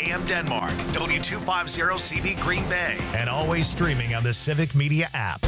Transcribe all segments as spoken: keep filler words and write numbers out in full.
M Denmark, W two fifty C V Green Bay, and always streaming on the Civic Media app.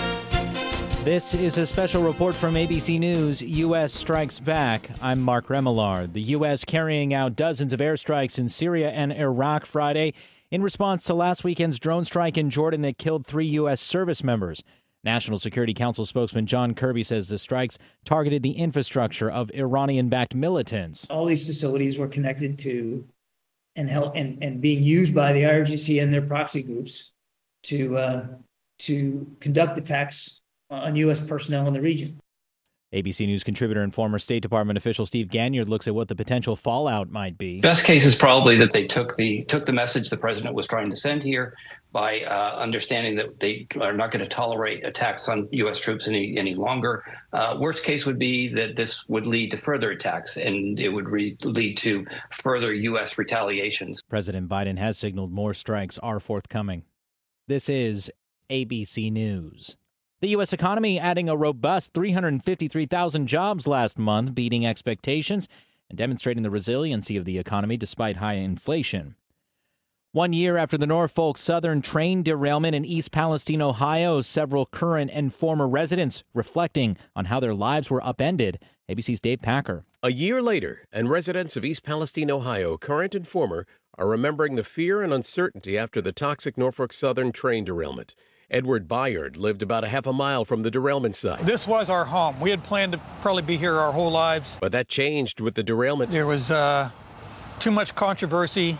This is a special report from A B C News. U S strikes back. I'm Mark Remillard. The U S carrying out dozens of airstrikes in Syria and Iraq Friday in response to last weekend's drone strike in Jordan that killed three U S service members. National Security Council spokesman John Kirby says the strikes targeted the infrastructure of Iranian-backed militants. All these facilities were connected to and held and, and being used by the I R G C and their proxy groups to uh, to conduct attacks on U S personnel in the region. A B C News contributor and former State Department official Steve Gagniard looks at what the potential fallout might be. Best case is probably that they took the took the message the president was trying to send here by uh, understanding that they are not going to tolerate attacks on U S troops any any longer. Uh, worst case would be that this would lead to further attacks, and it would re- lead to further U S retaliations. President Biden has signaled more strikes are forthcoming. This is A B C News. The U S economy adding a robust three hundred fifty-three thousand jobs last month, beating expectations and demonstrating the resiliency of the economy despite high inflation. One year after the Norfolk Southern train derailment in East Palestine, Ohio, several current and former residents reflecting on how their lives were upended. A B C's Dave Packer. A year later, and residents of East Palestine, Ohio, current and former, are remembering the fear and uncertainty after the toxic Norfolk Southern train derailment. Edward Byard lived about a half a mile from the derailment site. This was our home. We had planned to probably be here our whole lives. But that changed with the derailment. There was uh, too much controversy.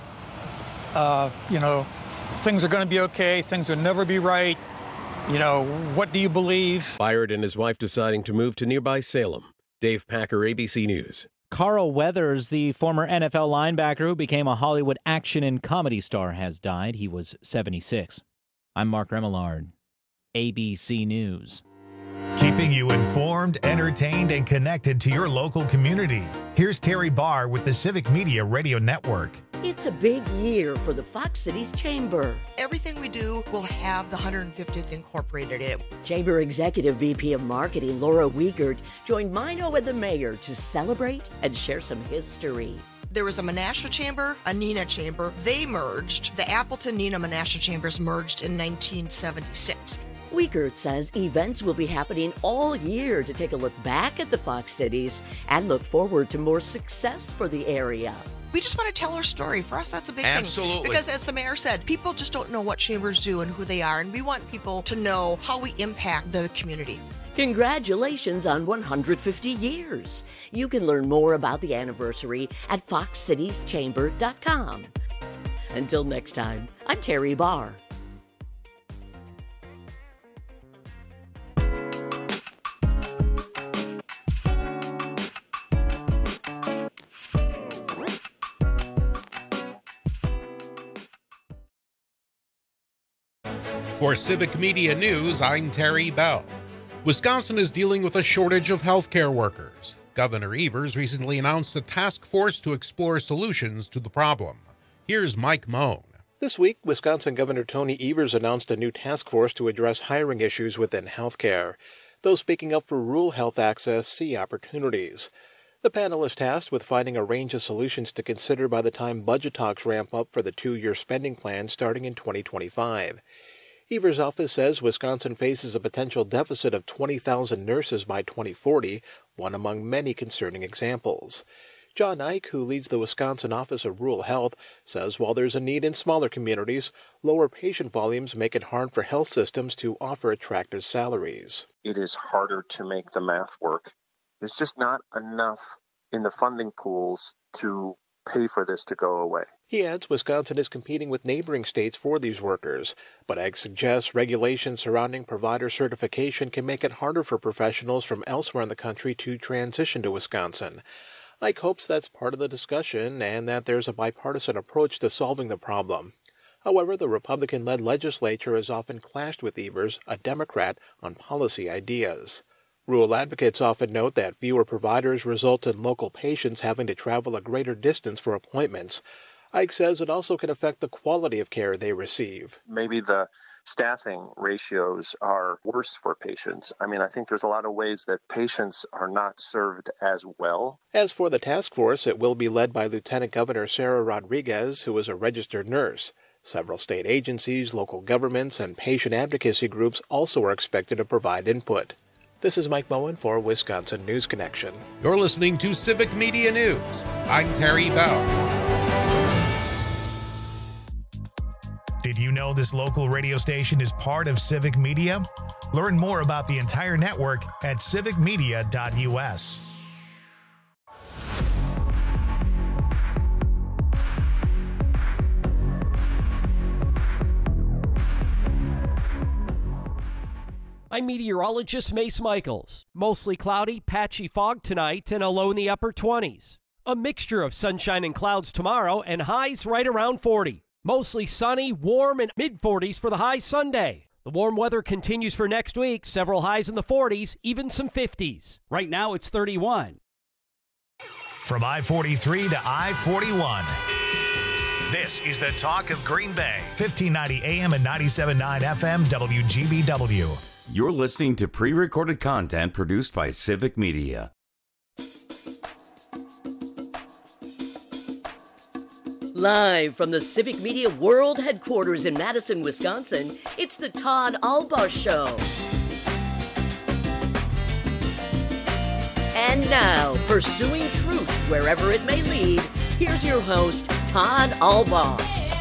Uh, you know, things are going to be okay. Things will never be right. You know, what do you believe? Byard and his wife deciding to move to nearby Salem. Dave Packer, A B C News. Carl Weathers, the former N F L linebacker who became a Hollywood action and comedy star, has died. He was seventy-six. I'm Mark Remillard, A B C News. Keeping you informed, entertained, and connected to your local community. Here's Terry Barr with the Civic Media Radio Network. It's a big year for the Fox Cities Chamber. Everything we do will have the one hundred fiftieth incorporated in it. Chamber Executive V P of Marketing Laura Wiegert joined Mino and the mayor to celebrate and share some history. There was a Menasha Chamber, a Neenah Chamber. They merged. The Appleton Neenah Menasha Chambers merged in nineteen seventy-six. Wiegert says events will be happening all year to take a look back at the Fox Cities and look forward to more success for the area. We just want to tell our story. For us, that's a big Absolutely. thing. Because as the mayor said, people just don't know what chambers do and who they are, and we want people to know how we impact the community. Congratulations on one hundred fifty years. You can learn more about the anniversary at fox cities chamber dot com. Until next time, I'm Terry Barr. For Civic Media News, I'm Terry Bell. Wisconsin is dealing with a shortage of healthcare workers. Governor Evers recently announced a task force to explore solutions to the problem. Here's Mike Moan. This week, Wisconsin Governor Tony Evers announced a new task force to address hiring issues within healthcare. Those speaking up for rural health access see opportunities. The panel is tasked with finding a range of solutions to consider by the time budget talks ramp up for the two-year spending plan starting in twenty twenty-five. Evers' office says Wisconsin faces a potential deficit of twenty thousand nurses by twenty forty, one among many concerning examples. John Ike, who leads the Wisconsin Office of Rural Health, says while there's a need in smaller communities, lower patient volumes make it hard for health systems to offer attractive salaries. It is harder to make the math work. There's just not enough in the funding pools to pay for this to go away. He adds Wisconsin is competing with neighboring states for these workers, but Ike suggests regulations surrounding provider certification can make it harder for professionals from elsewhere in the country to transition to Wisconsin. Ike hopes that's part of the discussion and that there's a bipartisan approach to solving the problem. However, the Republican-led legislature has often clashed with Evers, a Democrat, on policy ideas. Rural advocates often note that fewer providers result in local patients having to travel a greater distance for appointments. Ike says it also can affect the quality of care they receive. Maybe the staffing ratios are worse for patients. I mean, I think there's a lot of ways that patients are not served as well. As for the task force, it will be led by Lieutenant Governor Sarah Rodriguez, who is a registered nurse. Several state agencies, local governments, and patient advocacy groups also are expected to provide input. This is Mike Moen for Wisconsin News Connection. You're listening to Civic Media News. I'm Terry Bell. Did you know this local radio station is part of Civic Media? Learn more about the entire network at civic media dot u s. I'm meteorologist Mace Michaels. Mostly cloudy, patchy fog tonight and a low in the upper twenties. A mixture of sunshine and clouds tomorrow and highs right around forty. Mostly sunny, warm, and mid-forties for the high Sunday. The warm weather continues for next week, several highs in the forties, even some fifties. Right now it's thirty-one. From I forty-three to I forty-one. This is the talk of Green Bay. fifteen ninety A M and ninety-seven point nine F M W G B W. You're listening to pre-recorded content produced by Civic Media. Live from the Civic Media World Headquarters in Madison, Wisconsin, it's the Todd Albaugh Show. And now, pursuing truth wherever it may lead, here's your host, Todd Albaugh.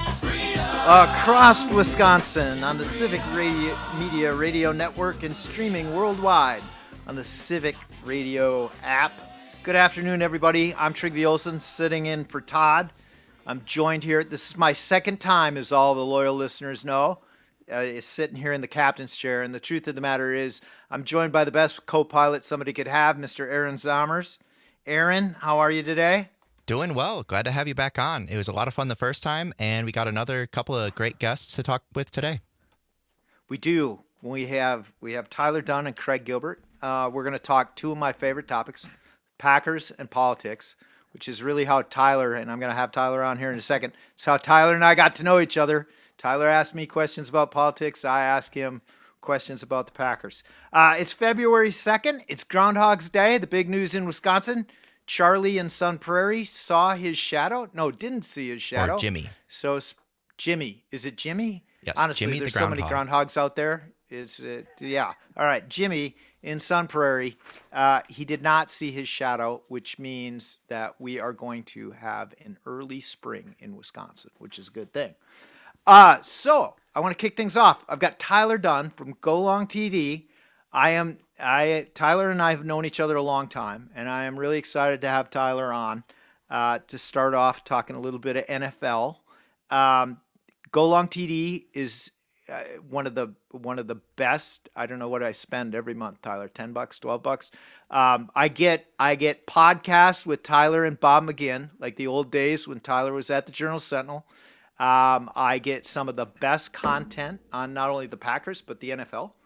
Across Wisconsin on the Civic Radio, Media Radio Network and streaming worldwide on the Civic Radio app. Good afternoon, everybody. I'm Trygve Olsen, sitting in for Todd. I'm joined here. This is my second time, as all the loyal listeners know, uh, sitting here in the captain's chair. And the truth of the matter is, I'm joined by the best co-pilot somebody could have, Mister Aaron Zommers. Aaron, how are you today? Doing well. Glad to have you back on. It was a lot of fun the first time, and we got another couple of great guests to talk with today. We do. We have we have Tyler Dunn and Craig Gilbert. Uh, we're going to talk two of my favorite topics, Packers and politics, which is really how Tyler, and I'm going to have Tyler on here in a second, it's how Tyler and I got to know each other. Tyler asked me questions about politics. I asked him questions about the Packers. Uh, it's February second. It's Groundhog's Day. The big news in Wisconsin, Charlie in Sun Prairie saw his shadow. No, didn't see his shadow. Or Jimmy. So Jimmy. Is it Jimmy? Yes, Honestly, Jimmy there's the so many groundhog. groundhogs out there. Is it? Yeah. All right. Jimmy in Sun Prairie. Uh, he did not see his shadow, which means that we are going to have an early spring in Wisconsin, which is a good thing. Uh, so I want to kick things off. I've got Tyler Dunn from Go Long T V. I am I Tyler and I have known each other a long time, and I am really excited to have Tyler on uh, to start off talking a little bit of N F L. Um, Go Long T V is uh, one of the one of the best. I don't know what I spend every month, Tyler. Ten bucks, twelve bucks. Um, I get I get podcasts with Tyler and Bob McGinn, like the old days when Tyler was at the Journal Sentinel. Um, I get some of the best content on not only the Packers but the N F L.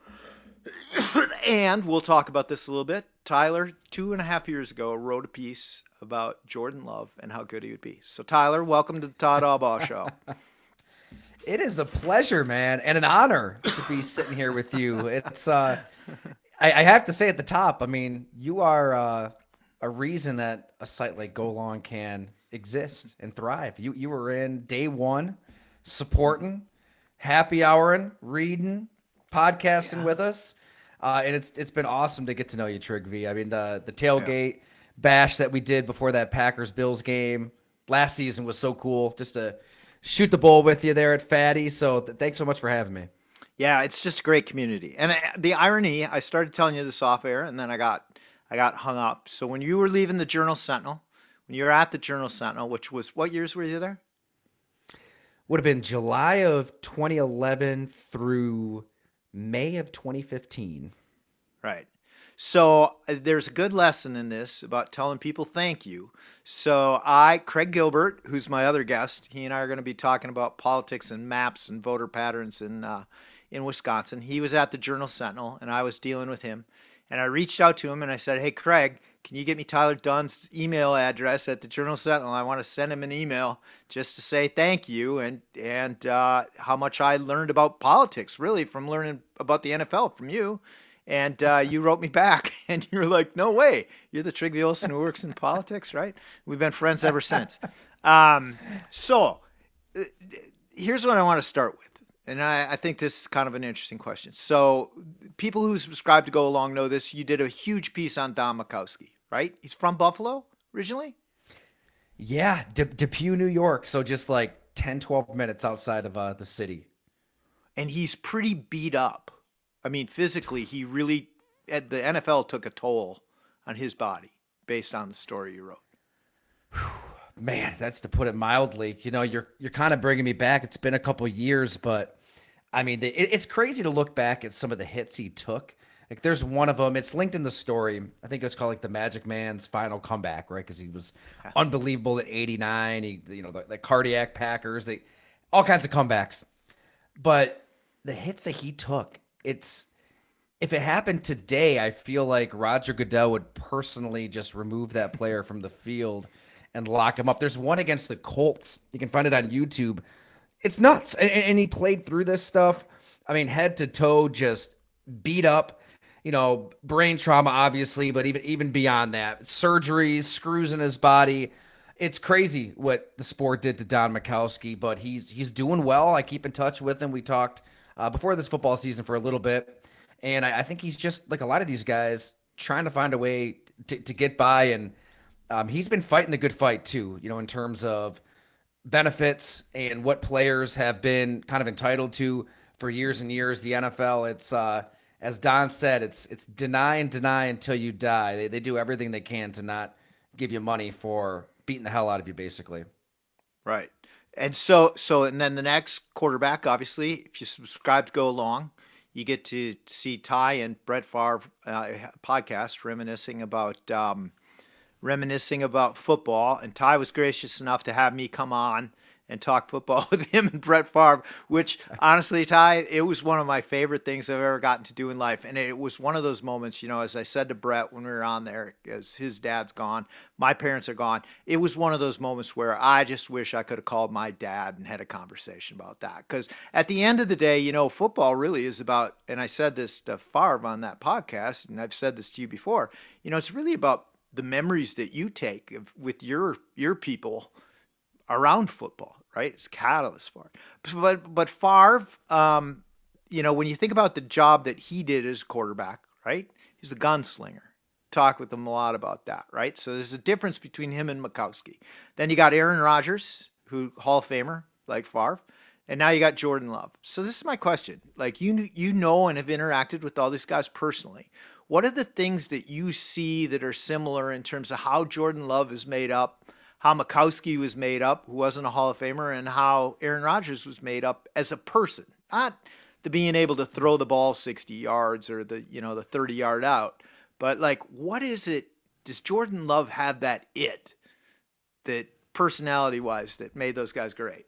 And we'll talk about this a little bit. Tyler, two and a half years ago, wrote a piece about Jordan Love and how good he would be. So, Tyler, welcome to the Todd Albaugh Show. It is a pleasure, man, and an honor to be sitting here with you. It's, uh, I, I have to say at the top, I mean, you are uh, a reason that a site like Go Long can exist and thrive. You you were in day one, supporting, happy houring, reading, podcasting yeah. with us, uh, and it's it's been awesome to get to know you, Trygve. I mean, the the tailgate yeah. bash that we did before that Packers Bills game last season was so cool. Just to shoot the bull with you there at Fatty. So th- thanks so much for having me. Yeah, it's just a great community. And the irony, I started telling you this off air, and then I got I got hung up. So when you were leaving the Journal Sentinel, when you were at the Journal Sentinel, which was, what years were you there? Would have been July of twenty eleven through May of twenty fifteen. Right. So uh, there's a good lesson in this about telling people thank you. So I, Craig Gilbert, who's my other guest, he and I are going to be talking about politics and maps and voter patterns in uh, in Wisconsin. He was at the Journal Sentinel, and I was dealing with him. And I reached out to him, and I said, hey, Craig, Can you get me Tyler Dunn's email address at the Journal Sentinel? I want to send him an email just to say thank you and and uh, how much I learned about politics, really, from learning about the N F L from you. And uh, you wrote me back, and you're like, no way. You're the Trigby Olson who works in politics, right? We've been friends ever since. Um, so uh, here's what I want to start with. And I, I think this is kind of an interesting question. So people who subscribe to Go Along know this. You did a huge piece on Don Majkowski, right? He's from Buffalo originally? Yeah, De- Depew, New York. So just like ten, twelve minutes outside of uh, the city. And he's pretty beat up. I mean, physically, he really, the N F L took a toll on his body based on the story you wrote. Man, that's to put it mildly. You know, you're you're kind of bringing me back. It's been a couple years, but I mean, it, it's crazy to look back at some of the hits he took. Like, there's one of them. It's linked in the story. I think it's called like the Magic Man's final comeback, right? Because he was unbelievable at eighty-nine. He, you know, the, the cardiac Packers, they, all kinds of comebacks. But the hits that he took, it's if it happened today, I feel like Roger Goodell would personally just remove that player from the field and lock him up. There's one against the Colts. You can find it on YouTube. It's nuts. And, and he played through this stuff. I mean, head to toe, just beat up, you know, brain trauma, obviously, but even, even beyond that, surgeries, screws in his body. It's crazy what the sport did to Don Majkowski, but he's, he's doing well. I keep in touch with him. We talked uh, before this football season for a little bit. And I, I think he's just like a lot of these guys trying to find a way to, to get by. And, Um, he's been fighting the good fight too, you know, in terms of benefits and what players have been kind of entitled to for years and years. The N F L, it's uh, as Don said, it's it's deny and deny until you die. They they do everything they can to not give you money for beating the hell out of you, basically. Right. And so so and then the next quarterback, obviously, if you subscribe to Go Along, you get to see Ty and Brett Favre uh, podcast reminiscing about. Um, reminiscing about football, and Ty was gracious enough to have me come on and talk football with him and Brett Favre, which honestly, Ty, it was one of my favorite things I've ever gotten to do in life. And it was one of those moments, you know, as I said to Brett when we were on there, as his dad's gone, my parents are gone. It was one of those moments where I just wish I could have called my dad and had a conversation about that. Because at the end of the day, you know, football really is about, and I said this to Favre on that podcast, and I've said this to you before, you know, it's really about the memories that you take of, with your your people around football, right? It's catalyst for it. But but Favre, um, you know, when you think about the job that he did as quarterback, right? He's a gunslinger. Talk with him a lot about that, right? So there's a difference between him and Majkowski. Then you got Aaron Rodgers, who Hall of Famer like Favre, and now you got Jordan Love. So this is my question: like you you know and have interacted with all these guys personally. What are the things that you see that are similar in terms of how Jordan Love is made up, how Majkowski was made up, who wasn't a Hall of Famer, and how Aaron Rodgers was made up as a person? Not the being able to throw the ball sixty yards or the, you know, the thirty yard out, but like, what is it? Does Jordan Love have that it, that personality wise, that made those guys great?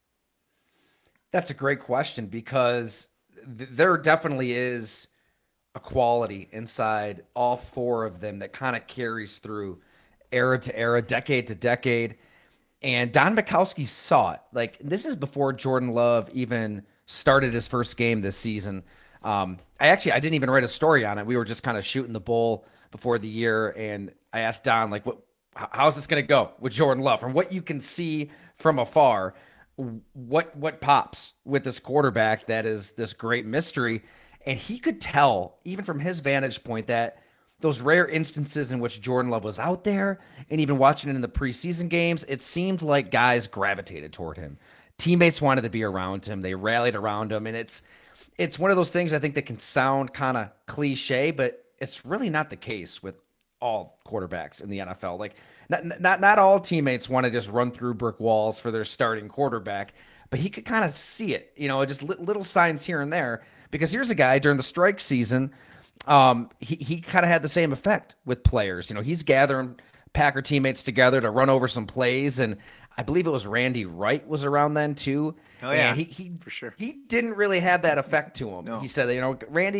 That's a great question, because th- there definitely is a quality inside all four of them that kind of carries through era to era, decade to decade. And Don Majkowski saw it. Like, this is before Jordan Love even started his first game this season. Um, I actually, I didn't even write a story on it. We were just kind of shooting the bull before the year. And I asked Don, like, what, how's this going to go with Jordan Love? From what you can see from afar, what, what pops with this quarterback that is this great mystery? And he could tell, even from his vantage point, that those rare instances in which Jordan Love was out there, and even watching it in the preseason games, it seemed like guys gravitated toward him. Teammates wanted to be around him. They rallied around him. And it's it's one of those things I think that can sound kind of cliche, but it's really not the case with all quarterbacks in the N F L. Like, not not, not all teammates want to just run through brick walls for their starting quarterback, but he could kind of see it, you know, just li- little signs here and there. Because here's a guy during the strike season, um, he, he kind of had the same effect with players. You know, he's gathering Packer teammates together to run over some plays, and I believe it was Randy Wright was around then too. Oh yeah, and he, he for sure. He didn't really have that effect to him. No. He said, you know, Randy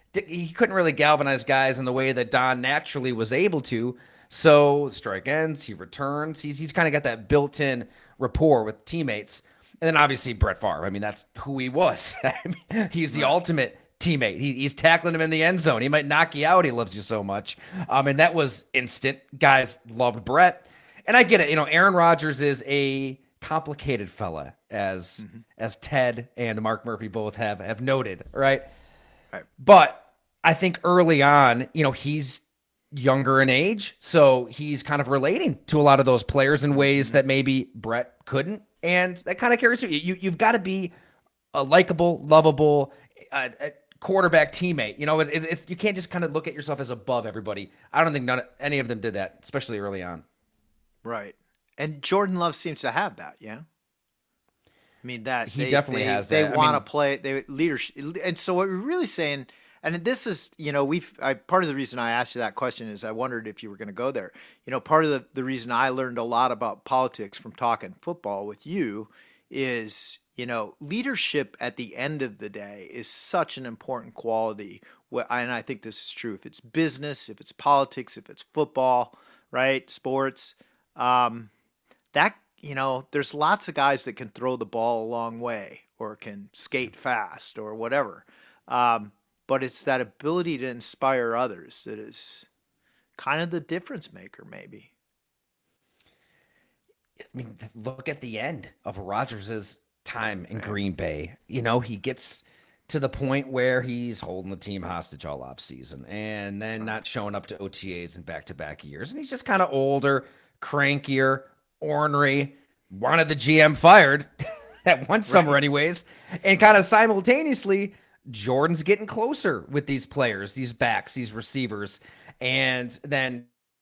he couldn't really galvanize guys in the way that Don naturally was able to. So strike ends, he returns. He's he's kind of got that built-in rapport with teammates. And then obviously Brett Favre. I mean, that's who he was. I mean, he's the right. ultimate teammate. He, he's tackling him in the end zone. He might knock you out. He loves you so much. Um, and that was instant. Guys loved Brett. And I get it. You know, Aaron Rodgers is a complicated fella, as mm-hmm. as Ted and Mark Murphy both have have noted, right? Right. But I think early on, you know, he's younger in age, so he's kind of relating to a lot of those players in ways mm-hmm. that maybe Brett couldn't, and that kind of carries through. You you've got to be a likable, lovable uh, quarterback teammate. You know, it, it, it's you can't just kind of look at yourself as above everybody. I don't think none any of them did that, especially early on. Right. And Jordan Love seems to have that, yeah. I mean that he they, definitely they, has. They that. want to I mean, play. They leadership, and so what we're really saying, and this is, you know, we've. I, part of the reason I asked you that question is I wondered if you were going to go there. You know, part of the the reason I learned a lot about politics from talking football with you is, you know, leadership at the end of the day is such an important quality. And I think this is true. If it's business, if it's politics, if it's football, right, sports. Um, that, you know, there's lots of guys that can throw the ball a long way or can skate fast or whatever. Um, but it's that ability to inspire others that is kind of the difference maker, maybe. I mean, look at the end of Rodgers' time in Green Bay. You know, he gets to the point where he's holding the team hostage all off season and then not showing up to O T As in back-to-back years. And he's just kind of older, crankier, ornery, wanted the G M fired that one summer right. anyways. And kind of simultaneously, Jordan's getting closer with these players, these backs, these receivers. And then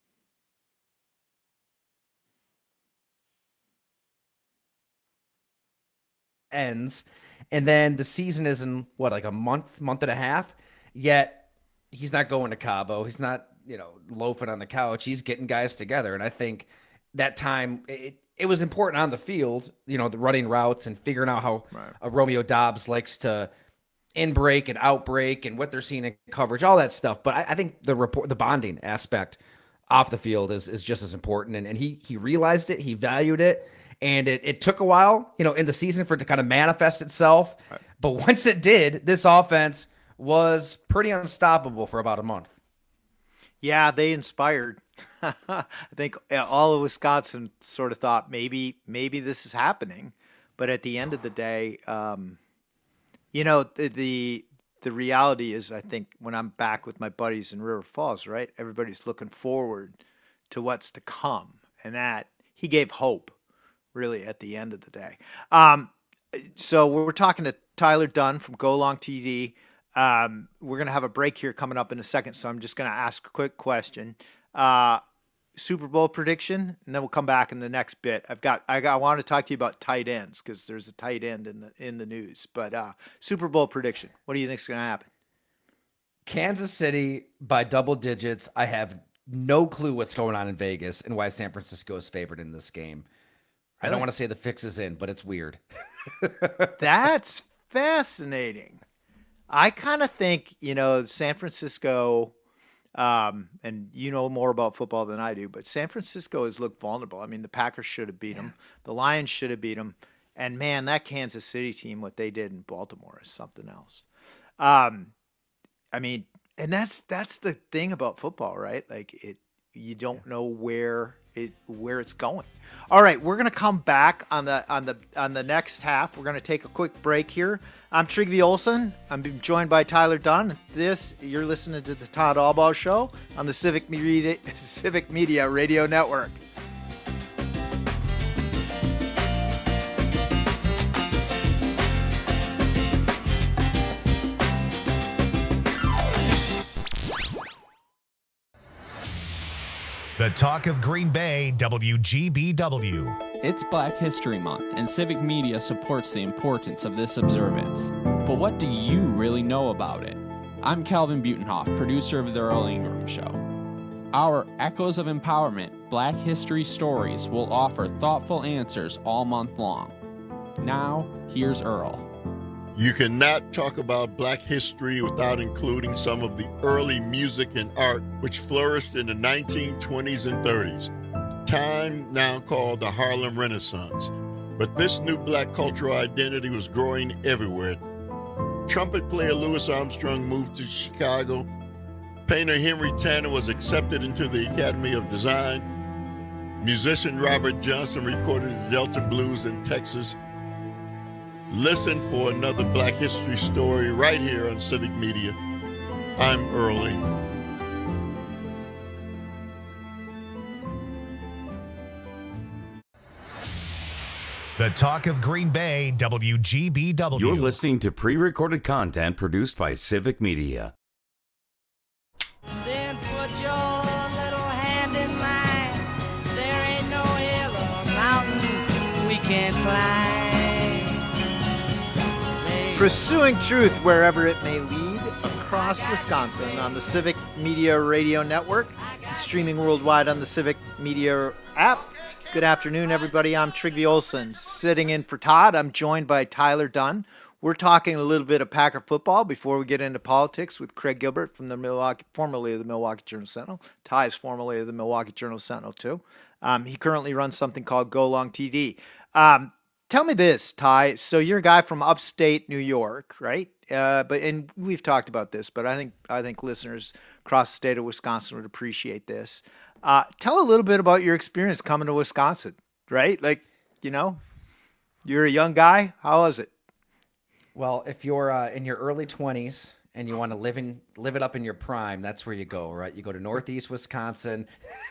ends. And then the season is in, what, like a month, month and a half? Yet he's not going to Cabo. He's not, you know, loafing on the couch. He's getting guys together. And I think that time, it, it was important on the field, you know, the running routes and figuring out how right. uh, Romeo Doubs likes to in-break and out-break and what they're seeing in coverage, all that stuff. But I, I think the report, the bonding aspect off the field is, is just as important. And, and he he realized it. He valued it. And it, it took a while, you know, in the season for it to kind of manifest itself. Right. But once it did, this offense was pretty unstoppable for about a month. Yeah, they inspired. I think all of Wisconsin sort of thought maybe maybe this is happening. But at the end of the day, um, you know, the, the the reality is, I think, when I'm back with my buddies in River Falls, right, everybody's looking forward to what's to come. And that, he gave hope. Really, at the end of the day. Um, so we're talking to Tyler Dunne from Go Long T D. Um, we're going to have a break here coming up in a second, so I'm just going to ask a quick question. Uh, Super Bowl prediction, and then we'll come back in the next bit. I've got, I got, I want to talk to you about tight ends because there's a tight end in the in the news. But uh, Super Bowl prediction, what do you think is going to happen? Kansas City by double digits. I have no clue what's going on in Vegas and why San Francisco is favored in this game. I don't want to say the fix is in, but it's weird. That's fascinating. I kind of think, you know, San Francisco, um, and you know more about football than I do, but San Francisco has looked vulnerable. I mean, the Packers should have beat yeah. them. The Lions should have beat them. And, man, that Kansas City team, what they did in Baltimore is something else. Um, I mean, and that's that's the thing about football, right? Like, it you don't yeah. know where it where it's going. All right, we're gonna come back on the on the on the next half. We're gonna take a quick break here. I'm Trygve Olsen. I'm joined by Tyler Dunne. This you're listening to the Todd Albaugh Show on the Civic Media Civic Media Radio Network. The talk of Green Bay, W G B W. It's Black History Month, and Civic Media supports the importance of this observance. But what do you really know about it? I'm Calvin Butenhoff, producer of The Earl Ingram Show. Our Echoes of Empowerment Black History Stories will offer thoughtful answers all month long. Now, here's Earl. You cannot talk about black history without including some of the early music and art which flourished in the nineteen twenties and thirties, time now called the Harlem Renaissance. But this new black cultural identity was growing everywhere. Trumpet player Louis Armstrong moved to Chicago. Painter Henry Tanner was accepted into the Academy of Design. Musician Robert Johnson recorded the Delta Blues in Texas. Listen for another Black History story right here on Civic Media. I'm Earl Ingram. The Talk of Green Bay, W G B W. You're listening to pre-recorded content produced by Civic Media. Then put your little hand in mine. There ain't no hill or mountain we can't climb. Pursuing truth wherever it may lead across Wisconsin on the Civic Media Radio Network and streaming worldwide on the Civic Media app. Good afternoon, everybody. I'm Trygve Olsen, sitting in for Todd. I'm joined by Tyler Dunn. We're talking a little bit of Packer football before we get into politics with Craig Gilbert from the Milwaukee, formerly of the Milwaukee Journal-Sentinel. Ty is formerly of the Milwaukee Journal-Sentinel too. Um, he currently runs something called Go Long T D. Um, Tell me this, Ty. So you're a guy from upstate New York, right? Uh, but and we've talked about this, but I think I think listeners across the state of Wisconsin would appreciate this. Uh, tell a little bit about your experience coming to Wisconsin, right? Like, you know, you're a young guy. How was it? Well, if you're uh, in your early twenties and you want to live in live it up in your prime, that's where you go, right? You go to Northeast Wisconsin,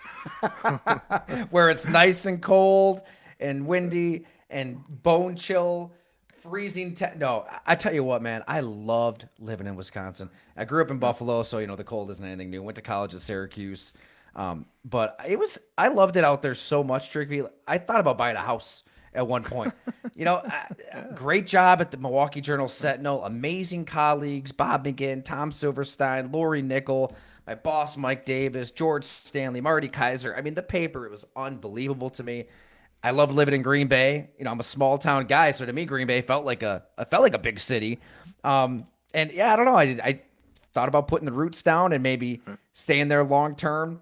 where it's nice and cold and windy and bone chill, freezing. Te- no, I tell you what, man, I loved living in Wisconsin. I grew up in Buffalo, so, you know, the cold isn't anything new. Went to college at Syracuse. Um, but it was, I loved it out there so much, Trygve. I thought about buying a house at one point. You know, I, great job at the Milwaukee Journal-Sentinel. Amazing colleagues, Bob McGinn, Tom Silverstein, Lori Nickel, my boss, Mike Davis, George Stanley, Marty Kaiser. I mean, the paper, it was unbelievable to me. I love living in Green Bay. You know, I'm a small town guy, so to me, Green Bay felt like a, I felt like a big city. Um, and yeah, I don't know. I, I thought about putting the roots down and maybe staying there long term.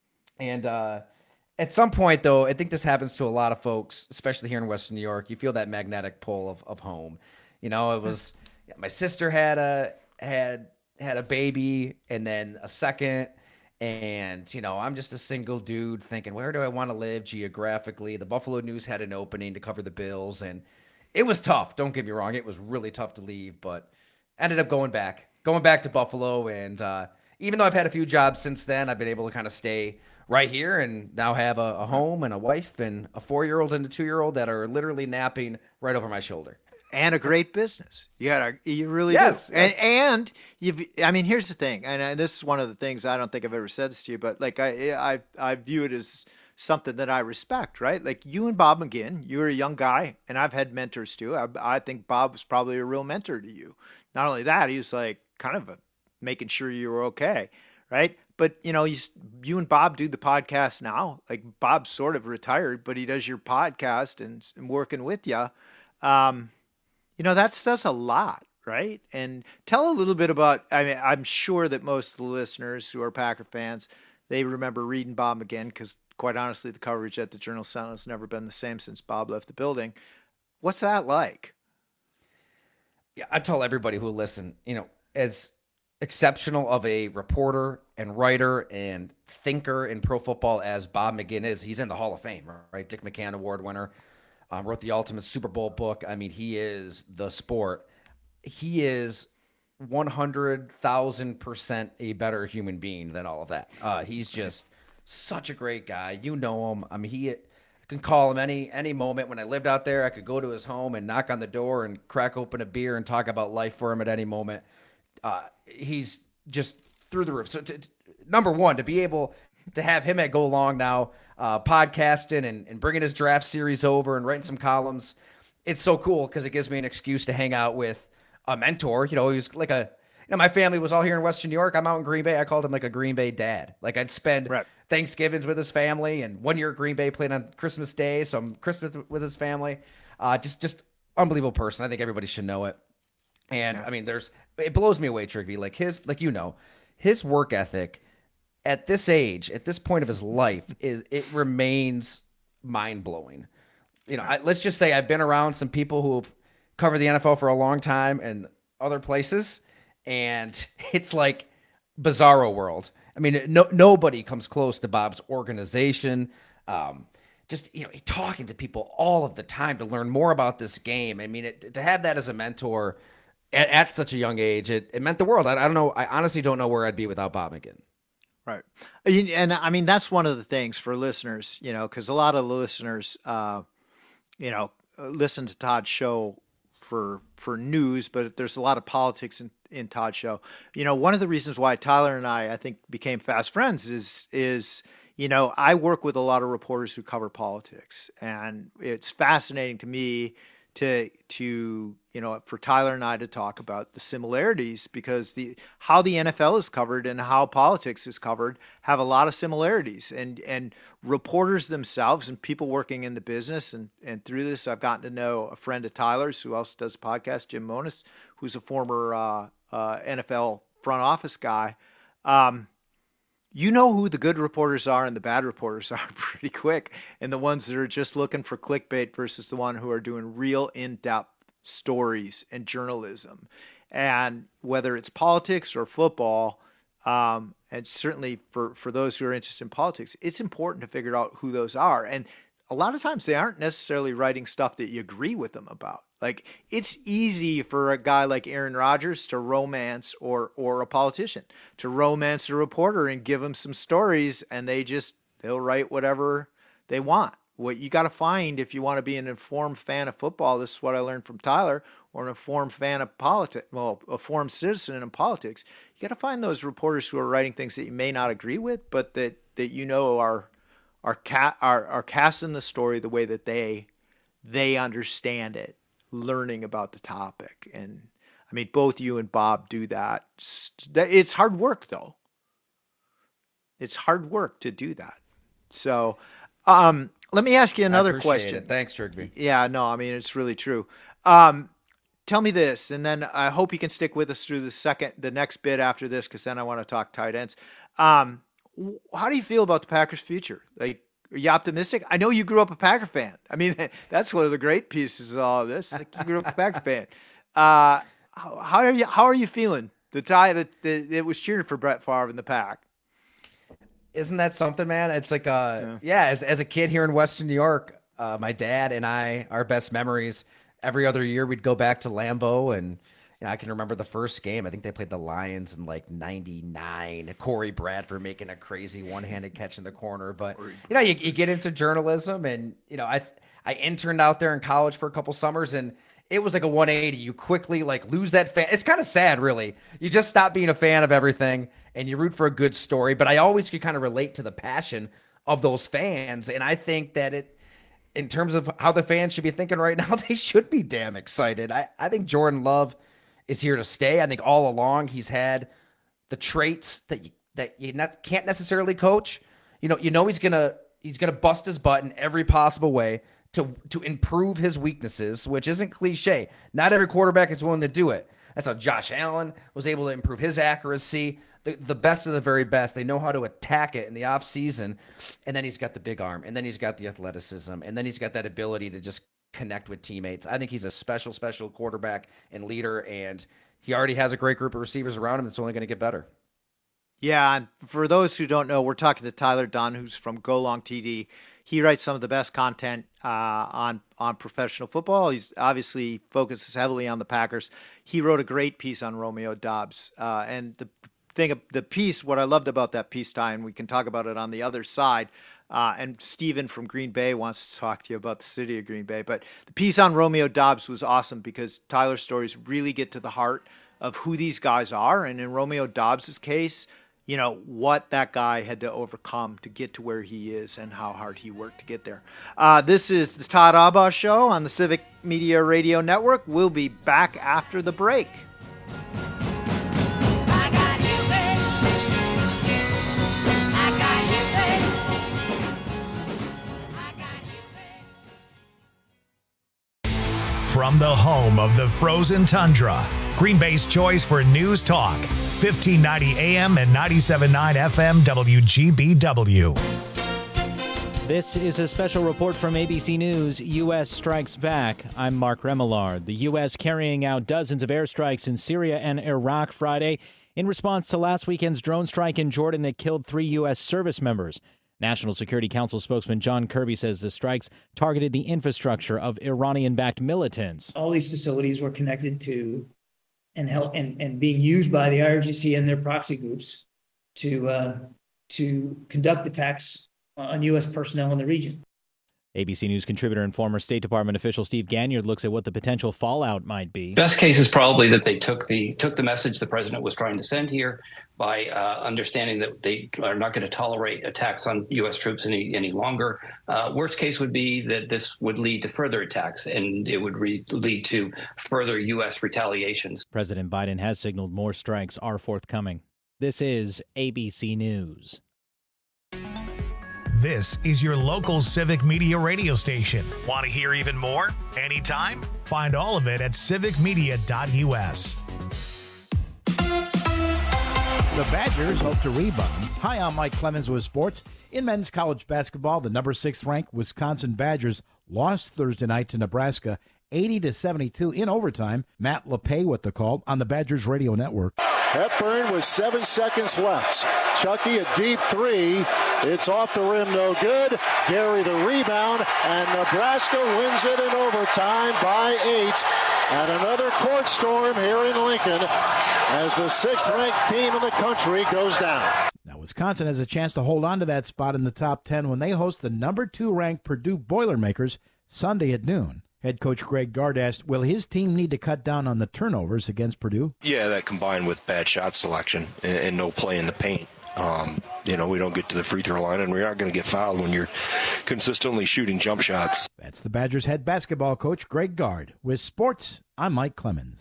And uh, at some point, though, I think this happens to a lot of folks, especially here in Western New York. You feel that magnetic pull of, of home. You know, it was yeah, my sister had a had had a baby, and then a second. And, you know, I'm just a single dude thinking, where do I want to live geographically? The Buffalo News had an opening to cover the Bills, and it was tough. Don't get me wrong. It was really tough to leave, but ended up going back, going back to Buffalo. And uh, even though I've had a few jobs since then, I've been able to kind of stay right here and now have a, a home and a wife and a four-year-old and a two-year-old that are literally napping right over my shoulder. And a great business. You got to, you really yes, do. Yes. And, and you've, I mean, here's the thing. And, and this is one of the things, I don't think I've ever said this to you, but like, I, I, I view it as something that I respect, right? Like you and Bob McGinn, you're a young guy, and I've had mentors too. I, I think Bob was probably a real mentor to you. Not only that, he was like kind of a, making sure you were okay. Right. But, you know, you, you and Bob do the podcast now. Like Bob's sort of retired, but he does your podcast and, and working with you. Um, you know, that says a lot, right? And tell a little bit about, I mean, I'm sure that most of the listeners who are Packer fans, they remember reading Bob McGinn because, quite honestly, the coverage at the Journal-Sentinel has never been the same since Bob left the building. What's that like? Yeah, I tell everybody who listen, you know, as exceptional of a reporter and writer and thinker in pro football as Bob McGinn is, he's in the Hall of Fame, right? Dick McCann Award winner, um, wrote the Ultimate Super Bowl book. I mean, he is the sport. He is one hundred thousand percent a better human being than all of that. Uh, he's just such a great guy. You know him. I mean, he I can call him any any moment. When I lived out there, I could go to his home and knock on the door and crack open a beer and talk about life for him at any moment. Uh, he's just through the roof. So, to, to, number one, to be able to have him at Go Long now, uh, podcasting and, and bringing his draft series over and writing some columns, it's so cool because it gives me an excuse to hang out with a mentor. You know, he was like a, you know, my family was all here in Western New York. I'm out in Green Bay. I called him like a Green Bay dad. Like I'd spend right. Thanksgivings with his family, and one year Green Bay played on Christmas Day, so I'm Christmas with his family. Uh, just, just unbelievable person. I think everybody should know it. And I mean, there's it blows me away, Trigby. Like his, like you know, his work ethic at this age, at this point of his life, is it remains mind blowing. You know, I, let's just say I've been around some people who've covered the N F L for a long time and other places, and it's like bizarro world. I mean, no nobody comes close to Bob's organization. Um, just you know, talking to people all of the time to learn more about this game. I mean, it, to have that as a mentor at, at such a young age, it, it meant the world. I, I don't know. I honestly don't know where I'd be without Bob McGinn. Right. And I mean, that's one of the things for listeners, you know, because a lot of the listeners, uh, you know, listen to Todd's show for for news, but there's a lot of politics in, in Todd's show. You know, one of the reasons why Tyler and I, I think, became fast friends is, is you know, I work with a lot of reporters who cover politics. And it's fascinating to me to, to you know, for Tyler and I to talk about the similarities, because the how the N F L is covered and how politics is covered have a lot of similarities, and and reporters themselves and people working in the business, and and through this I've gotten to know a friend of Tyler's who also does a podcast, Jim Monos, who's a former uh, uh, N F L front office guy. Um, you know who the good reporters are and the bad reporters are pretty quick, and the ones that are just looking for clickbait versus the one who are doing real in-depth stories and journalism. And whether it's politics or football, um, and certainly for, for those who are interested in politics, it's important to figure out who those are. And a lot of times they aren't necessarily writing stuff that you agree with them about. Like, it's easy for a guy like Aaron Rodgers to romance, or or a politician to romance a reporter and give them some stories, and they just, they'll write whatever they want. What you got to find if you want to be an informed fan of football, this is what I learned from Tyler, or an informed fan of politics, well, a informed citizen in politics, you got to find those reporters who are writing things that you may not agree with, but that, that you know are are, ca- are are casting the story the way that they they understand it, learning about the topic. And I mean, both you and Bob do that. It's hard work, though. It's hard work to do that. So, um, let me ask you another question. It. Thanks, Trigby. Yeah, no, I mean, it's really true. Um, tell me this, and then I hope you can stick with us through the second, the next bit after this, because then I want to talk tight ends. Um, how do you feel about the Packers' future? Like, are you optimistic? I know you grew up a Packer fan. I mean, that's one of the great pieces of all of this. Like, you grew up a Packer fan. Uh, how, how are you? How are you feeling? The tie that, that it was cheering for Brett Favre in the Pack. Isn't that something, man? It's like, uh, yeah, yeah as, as a kid here in Western New York, uh, my dad and I, our best memories, every other year we'd go back to Lambeau, and you know, I can remember the first game. I think they played the Lions in like ninety-nine. Corey Bradford making a crazy one-handed catch in the corner. But, you know, you, you get into journalism, and, you know, I I interned out there in college for a couple summers, and it was like a one eighty. You quickly like lose that fan. It's kind of sad, really. You just stop being a fan of everything, and you root for a good story. But I always could kind of relate to the passion of those fans. And I think that it, in terms of how the fans should be thinking right now, they should be damn excited. I, I think Jordan Love is here to stay. I think all along he's had the traits that you, that you not, can't necessarily coach. You know, you know he's gonna he's gonna bust his butt in every possible way to to improve his weaknesses, which isn't cliche. Not every quarterback is willing to do it. That's how Josh Allen was able to improve his accuracy. The, the best of the very best. They know how to attack it in the offseason. And then he's got the big arm. And then he's got the athleticism. And then he's got that ability to just connect with teammates. I think he's a special, special quarterback and leader. And he already has a great group of receivers around him. It's only going to get better. Yeah, and for those who don't know, we're talking to Tyler Dunne, who's from Go Long T D. He writes some of the best content uh, on on professional football. He's obviously focuses heavily on the Packers. He wrote a great piece on Romeo Doubs, uh, and the thing, the piece, what I loved about that piece, Ty, and we can talk about it on the other side. Uh, and Steven from Green Bay wants to talk to you about the city of Green Bay. But the piece on Romeo Doubs was awesome because Tyler's stories really get to the heart of who these guys are, and in Romeo Doubs' case, you know, what that guy had to overcome to get to where he is and how hard he worked to get there. Uh, this is the Todd Abba Show on the Civic Media Radio Network. We'll be back after the break. From the home of the frozen tundra, Green Bay's choice for news talk, fifteen ninety A M and ninety-seven point nine F M W G B W. This is a special report from A B C News. U S strikes back. I'm Mark Remillard. The U S carrying out dozens of airstrikes in Syria and Iraq Friday in response to last weekend's drone strike in Jordan that killed three U S service members. National Security Council spokesman John Kirby says the strikes targeted the infrastructure of Iranian-backed militants. All these facilities were connected to and help and, and being used by the I R G C and their proxy groups to uh, to conduct attacks on U S personnel in the region. A B C News contributor and former State Department official Steve Gagnon looks at what the potential fallout might be. Best case is probably that they took the took the message the president was trying to send here by uh, understanding that they are not going to tolerate attacks on U S troops any any longer. Uh, worst case would be that this would lead to further attacks and it would re- lead to further U S retaliations. President Biden has signaled more strikes are forthcoming. This is A B C News. This is your local Civic Media radio station. Want to hear even more? Anytime? Find all of it at civic media dot U S. The Badgers hope to rebound. Hi, I'm Mike Clemens with sports. In men's college basketball, the number six ranked Wisconsin Badgers lost Thursday night to Nebraska eighty to seventy-two in overtime. Matt LePay with the call on the Badgers radio network. Hepburn with seven seconds left. Chucky a deep three. It's off the rim, no good. Gary the rebound, and Nebraska wins it in overtime by eight. And another court storm here in Lincoln as the sixth-ranked team in the country goes down. Now, Wisconsin has a chance to hold on to that spot in the top ten when they host the number two-ranked Purdue Boilermakers Sunday at noon. Head coach Greg Gard asked, will his team need to cut down on the turnovers against Purdue? Yeah, that combined with bad shot selection and, and no play in the paint. Um, you know, we don't get to the free throw line, and we aren't going to get fouled when you're consistently shooting jump shots. That's the Badgers head basketball coach Greg Gard. With sports, I'm Mike Clemens.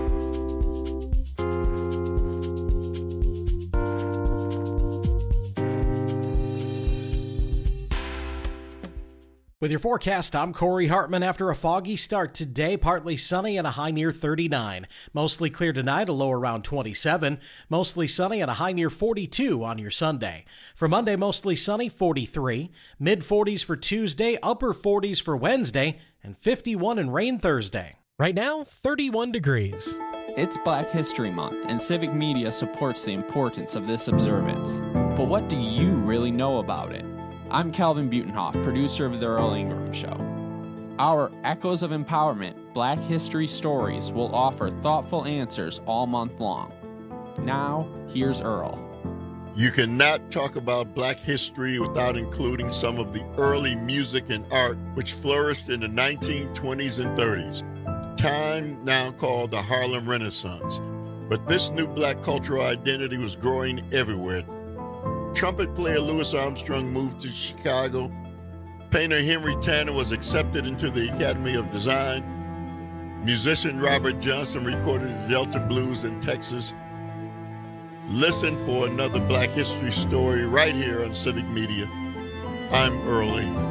With your forecast, I'm Corey Hartman. After a foggy start today, partly sunny and a high near thirty-nine. Mostly clear tonight, a low around twenty-seven. Mostly sunny and a high near forty-two on your Sunday. For Monday, mostly sunny, forty-three. mid forties for Tuesday, upper forties for Wednesday, and fifty-one and rain Thursday. Right now, thirty-one degrees. It's Black History Month, and Civic Media supports the importance of this observance. But what do you really know about it? I'm Calvin Butenhoff, producer of The Earl Ingram Show. Our Echoes of Empowerment Black History Stories will offer thoughtful answers all month long. Now, here's Earl. You cannot talk about Black history without including some of the early music and art which flourished in the nineteen twenties and thirties, time now called the Harlem Renaissance. But this new Black cultural identity was growing everywhere. Trumpet player Louis Armstrong moved to Chicago. Painter Henry Tanner was accepted into the Academy of Design. Musician Robert Johnson recorded the Delta Blues in Texas. Listen for another Black history story right here on Civic Media. I'm Earl Ingram.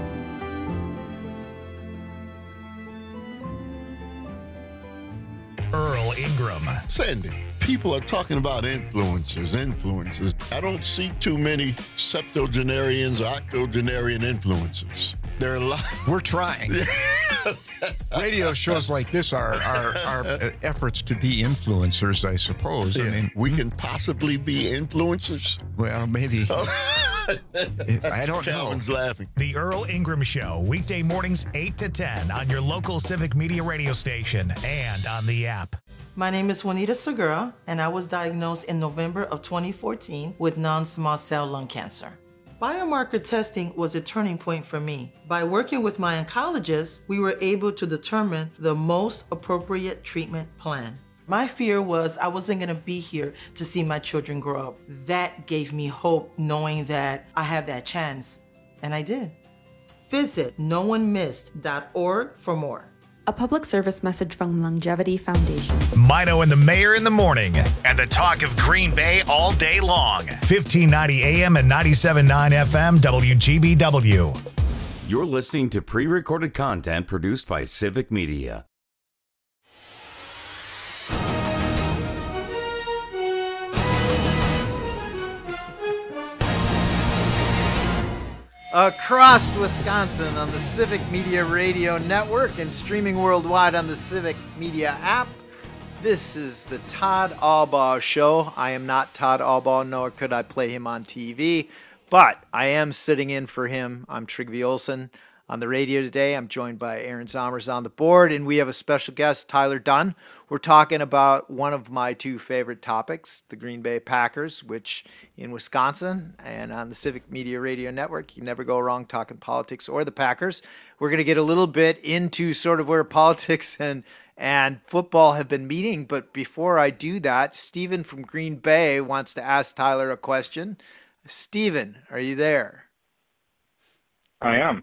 Earl Ingram. Sandy, people are talking about influencers, influencers. I don't see too many septuagenarians or octogenarian influencers. There are a lot. We're trying. Radio shows like this are, are, are efforts to be influencers, I suppose. Yeah, I mean, we can possibly be influencers. Well, maybe. I don't know. Calvin's laughing. The Earl Ingram Show, weekday mornings eight to ten on your local Civic Media radio station and on the app. My name is Juanita Segura, and I was diagnosed in November of twenty fourteen with non-small cell lung cancer. Biomarker testing was a turning point for me. By working with my oncologist, we were able to determine the most appropriate treatment plan. My fear was I wasn't gonna be here to see my children grow up. That gave me hope, knowing that I have that chance, and I did. Visit no one missed dot org for more. A public service message from Longevity Foundation. Mino and the Mayor in the morning, and the talk of Green Bay all day long. fifteen ninety A M and ninety-seven point nine F M W G B W. You're listening to pre-recorded content produced by Civic Media. across Wisconsin on the Civic Media Radio Network and streaming worldwide on the Civic Media app. This is the Todd Albaugh Show. I am not Todd Albaugh, nor could I play him on T V, but I am sitting in for him. I'm Trygve Olsen on the radio today. I'm joined by Aaron Zomers on the board, and we have a special guest, Tyler Dunne. We're talking about one of my two favorite topics, the Green Bay Packers, which in Wisconsin and on the Civic Media Radio Network, you never go wrong talking politics or the Packers. We're going to get a little bit into sort of where politics and and football have been meeting. But before I do that, Stephen from Green Bay wants to ask Tyler a question. Stephen, are you there? I am.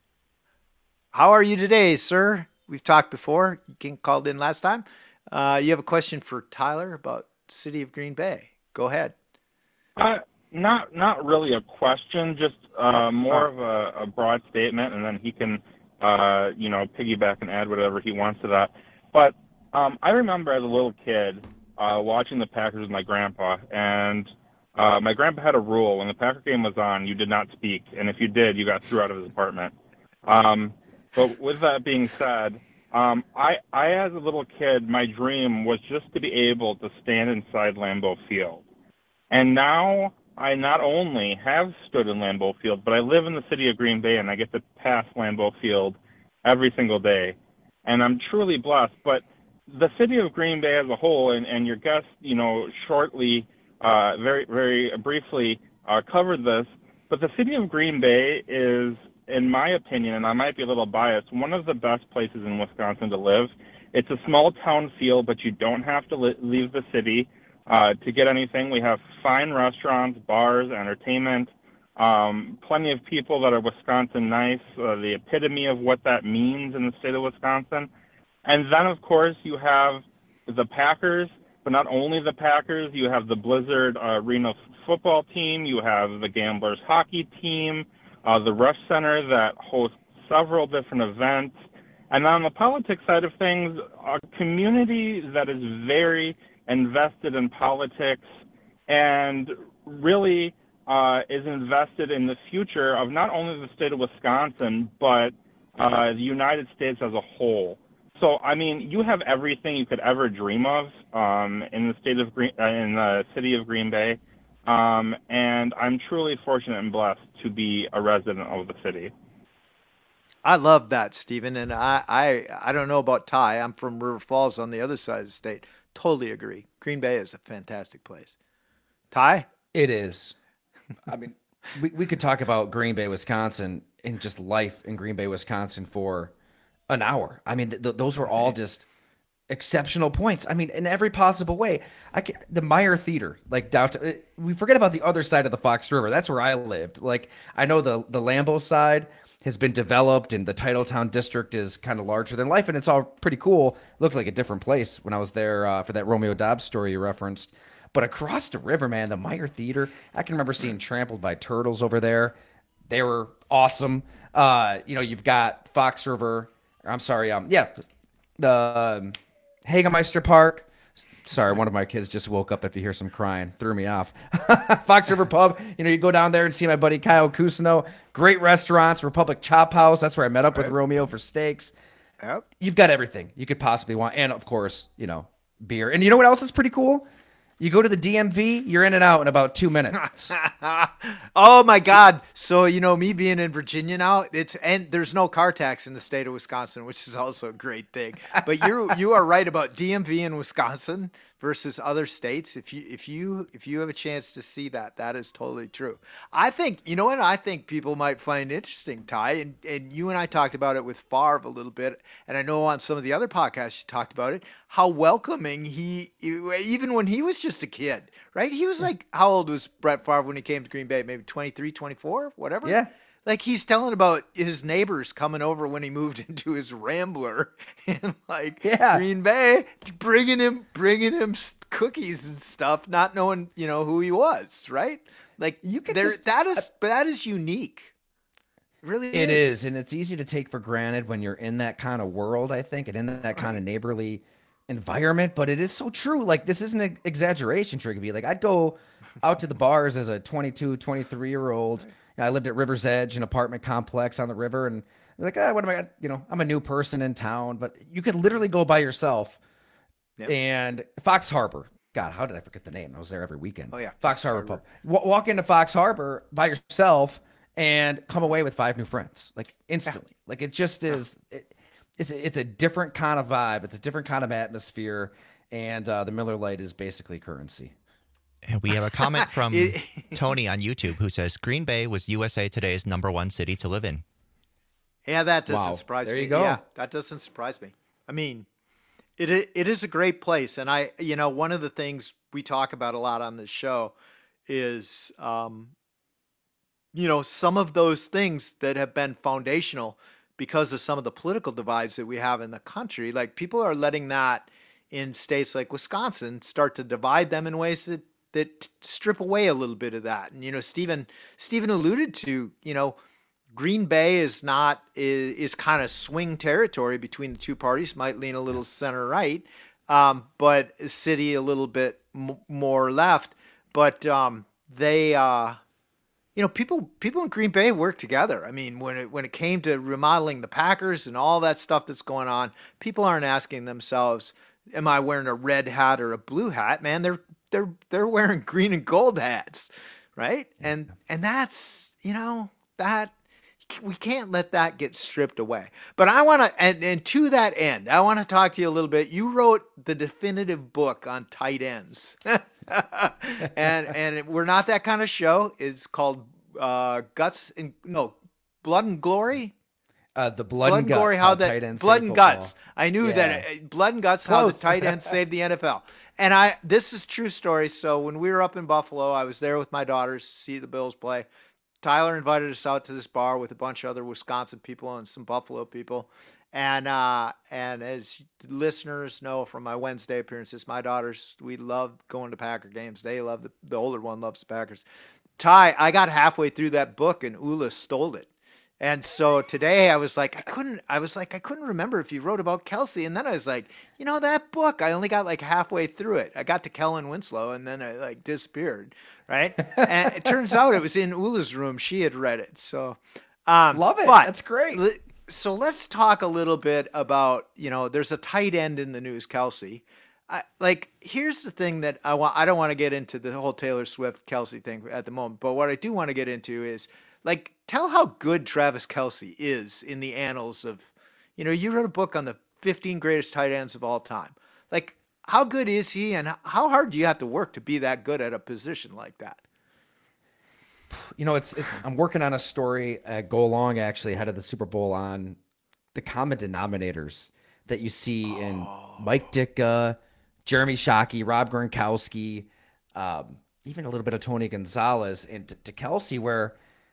How are you today, sir? We've talked before. You called in last time. Uh, you have a question for Tyler about City of Green Bay. Go ahead. Uh, not not really a question, just uh, more of a, a broad statement, and then he can, uh, you know, piggyback and add whatever he wants to that. But um, I remember as a little kid uh, watching the Packers with my grandpa, and uh, my grandpa had a rule: when the Packer game was on, you did not speak, and if you did, you got thrown out of his apartment. Um, but with that being said, um, I, I, as a little kid, my dream was just to be able to stand inside Lambeau Field. And now I not only have stood in Lambeau Field, but I live in the city of Green Bay, and I get to pass Lambeau Field every single day. And I'm truly blessed. But the city of Green Bay as a whole, and, and your guest, you know, shortly, uh, very, very briefly uh, covered this, but the city of Green Bay is, in my opinion, and I might be a little biased, one of the best places in Wisconsin to live. It's a small town feel, but you don't have to li- leave the city uh, to get anything. We have fine restaurants, bars, entertainment, um, plenty of people that are Wisconsin nice, uh, the epitome of what that means in the state of Wisconsin. And then, of course, you have the Packers, but not only the Packers. You have the Blizzard uh, Arena football team. You have the Gamblers hockey team. Uh, the Rush Center that hosts several different events. And on the politics side of things, a community that is very invested in politics and really uh, is invested in the future of not only the state of Wisconsin, but uh, the United States as a whole. So, I mean, you have everything you could ever dream of um, in the state of Green, uh, in the city of Green Bay. Um, and I'm truly fortunate and blessed to be a resident of the city. I love that, Stephen. And I, I, I don't know about Ty. I'm from River Falls on the other side of the state. Totally agree. Green Bay is a fantastic place. Ty? It is. I mean, we, we could talk about Green Bay, Wisconsin, and just life in Green Bay, Wisconsin for an hour. I mean, th- th- those were all just exceptional points. I mean, in every possible way. I can, the Meyer Theater, like downtown. We forget about the other side of the Fox River. That's where I lived. Like, I know the the Lambeau side has been developed, and the Titletown district is kind of larger than life, and it's all pretty cool. Looked like a different place when I was there uh, for that Romeo Dobbs story you referenced. But across the river, man, the Meyer Theater. I can remember seeing Trampled by Turtles over there. They were awesome. Uh, you know, you've got Fox River. I'm sorry. Um, yeah, the um, Hagemeister Park. Sorry, one of my kids just woke up. If you hear some crying, threw me off. Fox River Pub. You know, you go down there and see my buddy Kyle Cousineau. Great restaurants. Republic Chop House. That's where I met up with Romeo for steaks. Yep. You've got everything you could possibly want, and of course, you know, beer. And you know what else is pretty cool? You go to the D M V, you're in and out in about two minutes. Oh my God! So you know, me being in Virginia now, it's and there's no car tax in the state of Wisconsin, which is also a great thing. But you you are right about D M V in Wisconsin versus other states. If you if you if you have a chance to see that, that is totally true. I think you know what I think people might find interesting, Ty, and and you and I talked about it with Favre a little bit, and I know on some of the other podcasts you talked about it. How welcoming he, even when he was just a kid, right? He was like, how old was Brett Favre when he came to Green Bay? Maybe twenty-three, twenty-four, whatever. Yeah. Like he's telling about his neighbors coming over when he moved into his Rambler and like yeah. Green Bay, bringing him, bringing him cookies and stuff, not knowing, you know, who he was, right? Like you can there, just, that is, uh, that is unique. It really It is. is. And it's easy to take for granted when you're in that kind of world, I think, and in that kind of neighborly environment, but it is so true. Like this isn't an exaggeration, Trygve. Like I'd go out to the bars as a twenty-two, twenty-three year old know, I lived at River's Edge, an apartment complex on the river, and I'm like, ah, what am I gonna, you know, I'm a new person in town, but you could literally go by yourself. Yep. And Fox Harbor, God, how did I forget the name? I was there every weekend. Oh yeah, Fox, Fox Harbor Pub. W- walk into Fox Harbor by yourself and come away with five new friends, like instantly. Yeah. Like it just is. It, it's it's a different kind of vibe. It's a different kind of atmosphere, and uh, the Miller Lite is basically currency. And we have a comment from Tony on YouTube who says Green Bay was U S A Today's number one city to live in. Yeah, that doesn't Wow. surprise There me. you go. Yeah, that doesn't surprise me. I mean, it i- it is a great place, and I, you know, one of the things we talk about a lot on this show is, um, you know, some of those things that have been foundational because of some of the political divides that we have in the country. Like people are letting that in states like Wisconsin start to divide them in ways that that strip away a little bit of that. And you know, Stephen Stephen alluded to, you know, Green Bay is not is, is kind of swing territory between the two parties. Might lean a little center right, um, but city a little bit m- more left. But um, they, uh, you know, people people in Green Bay work together. I mean, when it when it came to remodeling the Packers and all that stuff that's going on, people aren't asking themselves, "Am I wearing a red hat or a blue hat?" Man, they're they're they're wearing green and gold hats, right? And and that's, you know, that we can't let that get stripped away. But I want to, and, and to that end, I want to talk to you a little bit. You wrote the definitive book on tight ends, and and it, we're not that kind of show. It's called uh, Guts and no Blood and Glory. Uh, the blood, Blood and Glory, guts, how how that tight ends blood save and football. guts. I knew Yeah. that uh, blood and guts, how the Close. tight ends saved the N F L. And I, this is true story. So when we were up in Buffalo, I was there with my daughters to see the Bills play. Tyler invited us out to this bar with a bunch of other Wisconsin people and some Buffalo people. And uh, and as listeners know from my Wednesday appearances, my daughters, we love going to Packer games. They love the, the older one loves the Packers. Ty, I got halfway through that book and Ula stole it. And so today I was like, I couldn't, I was like, I couldn't remember if you wrote about Kelsey. And then I was like, you know, that book, I only got like halfway through it. I got to Kellen Winslow and then I like disappeared. Right. And it turns out it was in Ula's room. She had read it. So, um, Love it. but That's great. li- So let's talk a little bit about, you know, there's a tight end in the news, Kelsey. I, like, here's the thing that I want, I don't want to get into the whole Taylor Swift Kelsey thing at the moment, but what I do want to get into is, like, tell how good Travis Kelsey is in the annals of, you know, you wrote a book on the fifteen greatest tight ends of all time. Like, how good is he, and how hard do you have to work to be that good at a position like that? You know, it's, it, I'm working on a story at Go Long actually ahead of the Super Bowl on the common denominators that you see in Mike Ditka, Jeremy Shockey, Rob Gronkowski, um, even a little bit of Tony Gonzalez, and to, to Kelsey, where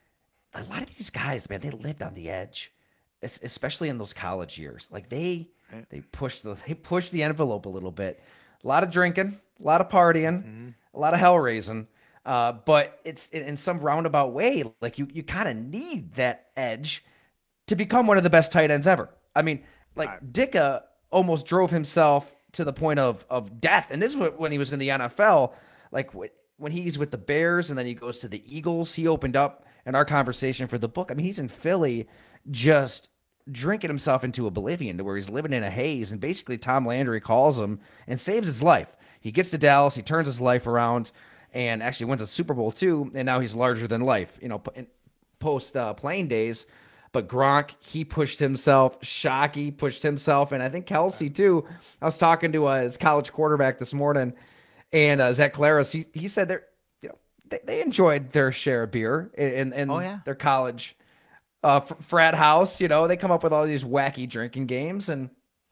a lot of these guys, man, they lived on the edge, es- especially in those college years. Like they they push the they push the envelope a little bit. A lot of drinking, a lot of partying, Mm-hmm. a lot of hell raising. Uh, but it's in, in some roundabout way, like you you kind of need that edge to become one of the best tight ends ever. I mean, like Ditka almost drove himself to the point of of death, and this is what, when he was in the N F L. Like wh- when he's with the Bears, and then he goes to the Eagles. He opened up in our conversation for the book. I mean, he's in Philly, just drinking himself into oblivion to where he's living in a haze, and basically Tom Landry calls him and saves his life. He gets to Dallas, he turns his life around, and actually wins a Super Bowl too, and now he's larger than life, you know, in post uh, playing days. But Gronk, he pushed himself. Shockey pushed himself, and I think Kelsey too. I was talking to uh, his college quarterback this morning, and uh, Zach Claris, he he said they're, you know, they, they enjoyed their share of beer in in Oh, yeah. their college uh, fr- frat house. You know, they come up with all these wacky drinking games, and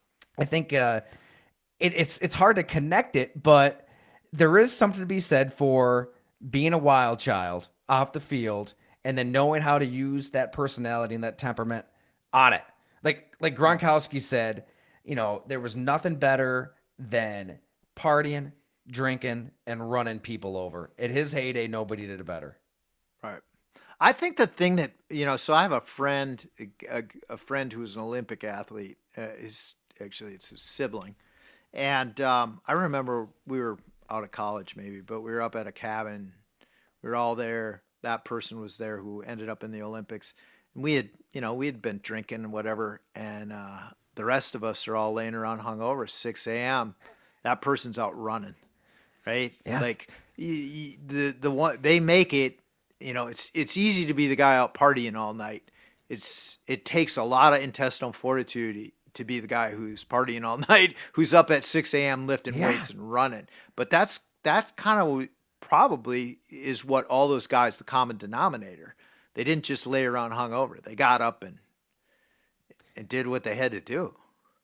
I think uh, it, it's it's hard to connect it, but there is something to be said for being a wild child off the field and then knowing how to use that personality and that temperament on it. Like like Gronkowski said, you know, there was nothing better than partying, drinking, and running people over. At his heyday, nobody did it better. Right. I think the thing that, you know, so I have a friend, a, a friend who's an Olympic athlete. Uh, is actually, it's his sibling. And um, I remember we were out of college maybe, but we were up at a cabin. We were all there that person was there who ended up in the Olympics. And we had, you know, we had been drinking and whatever, and uh, the rest of us are all laying around hungover, six a.m. That person's out running, right? Yeah. Like y- y- the the one they make it, you know, it's it's easy to be the guy out partying all night. It's it takes a lot of intestinal fortitude to be the guy who's partying all night, who's up at six a.m. lifting Yeah. weights and running. But that's that kind of probably is what all those guys, the common denominator. They didn't just lay around hungover. They got up and and did what they had to do.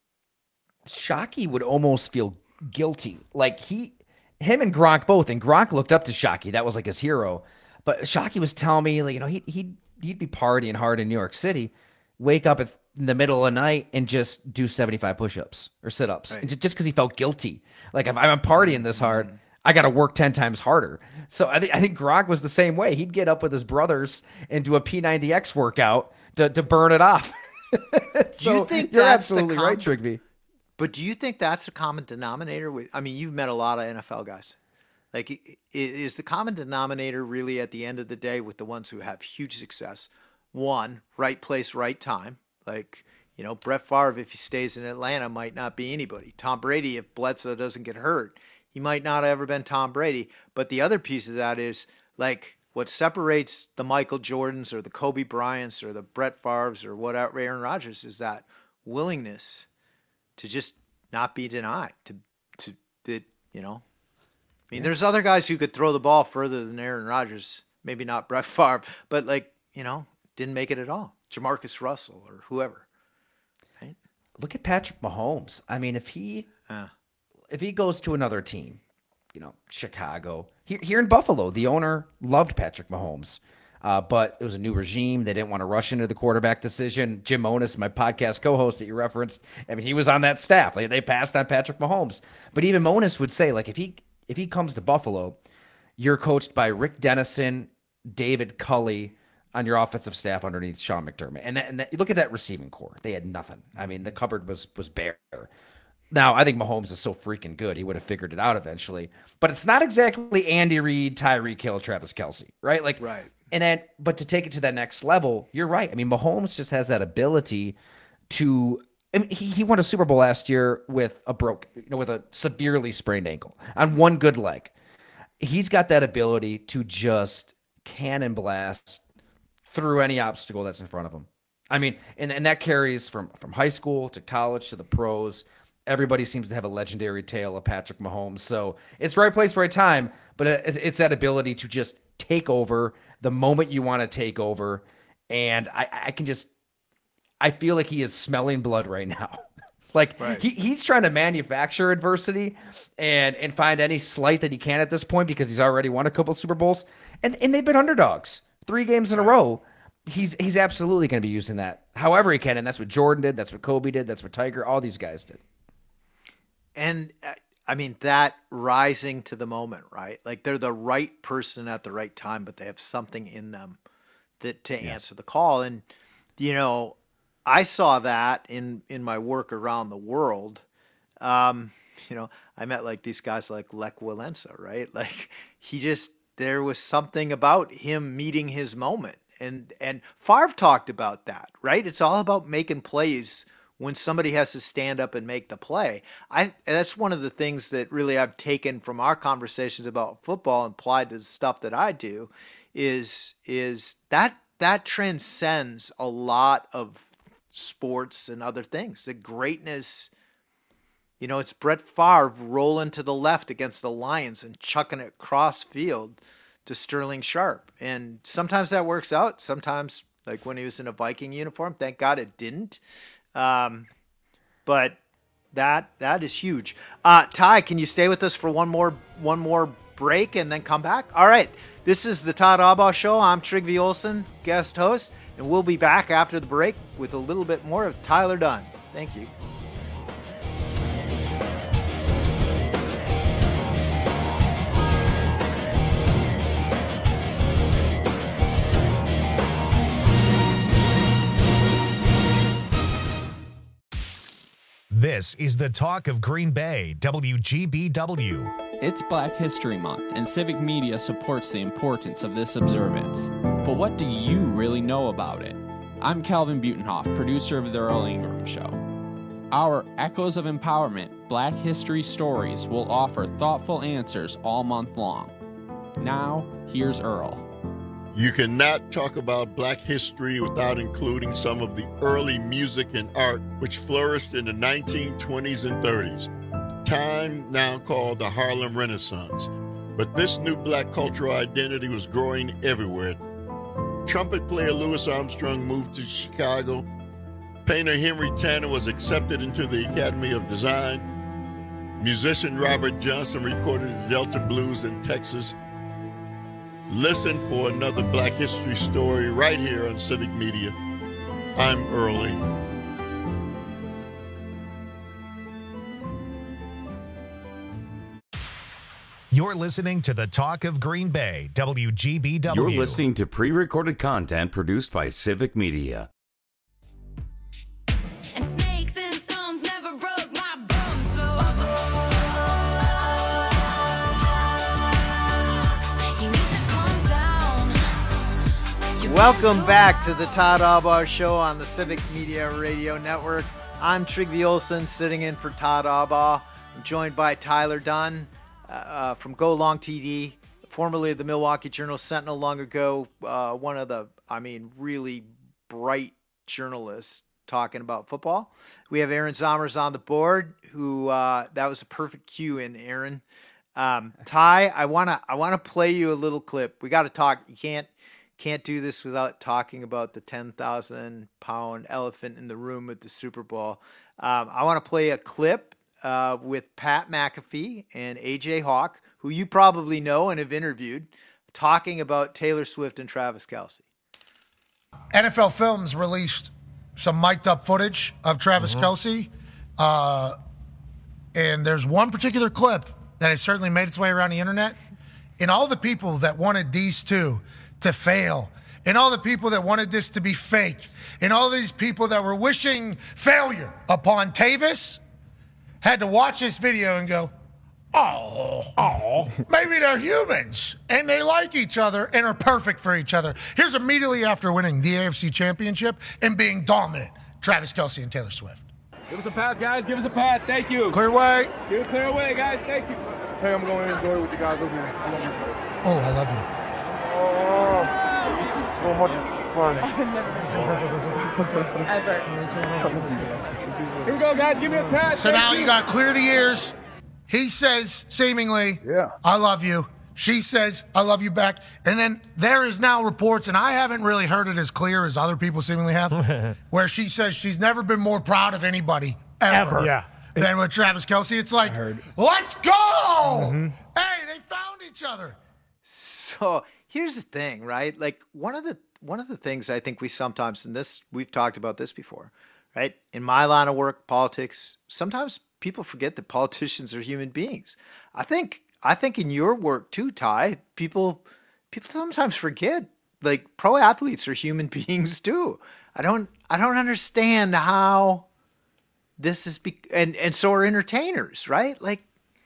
Shockey would almost feel guilty. Like he, him and Gronk both, and Gronk looked up to Shockey. That was like his hero. But Shockey was telling me, like, you know, he, he'd, he'd be partying hard in New York City, wake up at, in the middle of the night and just do seventy-five push-ups or sit-ups. Right. And just because he felt guilty. Like, if I'm partying this hard, I got to work ten times harder. So I think I think Gronk was the same way. He'd get up with his brothers and do a P ninety X workout to, to burn it off. So do you think you're that's the absolutely com- right, Trigby. But do you think that's the common denominator? With I mean, you've met a lot of N F L guys. Like, i- is the common denominator really at the end of the day with the ones who have huge success? One, right place, right time. Like, you know, Brett Favre, if he stays in Atlanta, might not be anybody. Tom Brady, if Bledsoe doesn't get hurt, he might not have ever been Tom Brady. But the other piece of that is, like, what separates the Michael Jordans or the Kobe Bryants or the Brett Favres or whatever, Aaron Rodgers, is that willingness to just not be denied. To, to, to you know, I mean, there's other guys who could throw the ball further than Aaron Rodgers. Maybe not Brett Favre, but, like, you know, didn't make it at all. Jamarcus Russell or whoever. Right? Look at Patrick Mahomes. I mean, if he Uh, if he goes to another team, you know, Chicago, here, here in Buffalo, the owner loved Patrick Mahomes, uh, but it was a new regime. They didn't want to rush into the quarterback decision. Jim Onis, my podcast co-host that you referenced, I mean, he was on that staff. Like, they passed on Patrick Mahomes. But even Onis would say, like, if he if he comes to Buffalo, you're coached by Rick Dennison, David Culley on your offensive staff underneath Sean McDermott. And, that, and that, look at that receiving core. They had nothing. I mean, the cupboard was was bare. Now, I think Mahomes is so freaking good, he would have figured it out eventually. But it's not exactly Andy Reid, Tyreek Hill, Travis Kelce, right? Like, right. And then, but to take it to that next level, you're right. I mean, Mahomes just has that ability to. I mean, he he won a Super Bowl last year with a broke, you know, with a severely sprained ankle on one good leg. He's got that ability to just cannon blast through any obstacle that's in front of him. I mean, and, and that carries from, from high school to college to the pros. Everybody seems to have a legendary tale of Patrick Mahomes. So it's right place, right time, but it's, it's that ability to just take over the moment you want to take over. And I, I can just, I feel like he is smelling blood right now. Like Right. he, he's trying to manufacture adversity and, and find any slight that he can at this point because he's already won a couple of Super Bowls. And, and they've been underdogs three games in a row. He's he's absolutely going to be using that however he can. And that's what Jordan did. That's what Kobe did. That's what Tiger, all these guys did. And uh, I mean, that rising to the moment, right? Like, they're the right person at the right time, but they have something in them that to answer the call. And, you know, I saw that in, in my work around the world. Um, you know, I met like these guys like Lech Walesa, right? Like, he just, there was something about him meeting his moment. And, and Favre talked about that, right? It's all about making plays when somebody has to stand up and make the play. I that's one of the things that really I've taken from our conversations about football and applied to the stuff that I do is is that that transcends a lot of sports and other things. The greatness, you know, it's Brett Favre rolling to the left against the Lions and chucking it cross field to Sterling Sharp. And sometimes that works out. Sometimes, like when he was in a Viking uniform, thank God it didn't. Um, but that that is huge. Uh, Ty, can you stay with us for one more one more break and then come back? All right. This is the Todd Aubaugh Show. I'm Trigby Olson, guest host, and we'll be back after the break with a little bit more of Tyler Dunne. Thank you. This This is the talk of Green Bay, W G B W. It's Black History Month, and Civic Media supports the importance of this observance. But what do you really know about it? I'm Calvin Butenhoff, producer of The Earl Ingram Show. Our Echoes of Empowerment Black History Stories will offer thoughtful answers all month long. Now, here's Earl. You cannot talk about black history without including some of the early music and art which flourished in the nineteen twenties and thirties, time now called the Harlem Renaissance. But this new black cultural identity was growing everywhere. Trumpet player Louis Armstrong moved to Chicago. Painter Henry Tanner was accepted into the Academy of Design. Musician Robert Johnson recorded the Delta Blues in Texas. Listen for another Black History story right here on Civic Media. I'm Earl Ingram. You're listening to the Talk of Green Bay, W G B W. You're listening to pre-recorded content produced by Civic Media. And snakes and stones never broke my bones, so you need to calm down. Welcome back to the Todd Albaugh Show on the Civic Media Radio Network. I'm Trygve Olsen, sitting in for Todd Albaugh. I'm joined by Tyler Dunn uh, from Go Long T V, formerly of the Milwaukee Journal-Sentinel long ago, uh, one of the, I mean, really bright journalists talking about football. We have Aaron Zomers on the board, who uh, that was a perfect cue in, Aaron. Um, Ty, I wanna I wanna play you a little clip. We got to talk. You can't can't do this without talking about the ten thousand pound elephant in the room at the Super Bowl. Um, I want to play a clip uh, with Pat McAfee and A J Hawk, who you probably know and have interviewed, talking about Taylor Swift and Travis Kelce. N F L Films released some mic'd up footage of Travis Mhm. Kelce. Uh, and there's one particular clip that has certainly made its way around the internet. And all the people that wanted these two to fail, and all the people that wanted this to be fake, and all these people that were wishing failure upon Tavis had to watch this video and go, oh, oh, maybe they're humans and they like each other and are perfect for each other. Here's immediately after winning the A F C Championship and being dominant, Travis Kelce and Taylor Swift. Give us a path, guys. Give us a path. Thank you. Clear way. Give it clear way, guys. Thank you. Tell you I'm going to enjoy it with you guys over here. Oh, I love you. Oh, so much fun. Ever. Here we go, guys. Give me a pass. So now you got clear the ears. He says, seemingly, yeah, I love you. She says, I love you back. And then there is now reports, and I haven't really heard it as clear as other people seemingly have, where she says she's never been more proud of anybody ever, Ever. Yeah. than with Travis Kelce. It's like, let's go! Mhm. Hey, they found each other. So here's the thing, right? Like one of the one of the things I think we sometimes, and this we've talked about this before, right? In my line of work, politics, sometimes people forget that politicians are human beings. I think I think in your work too, Ty, people people sometimes forget like pro athletes are human beings too. I don't I don't understand how this is be- and and so are entertainers, right? Like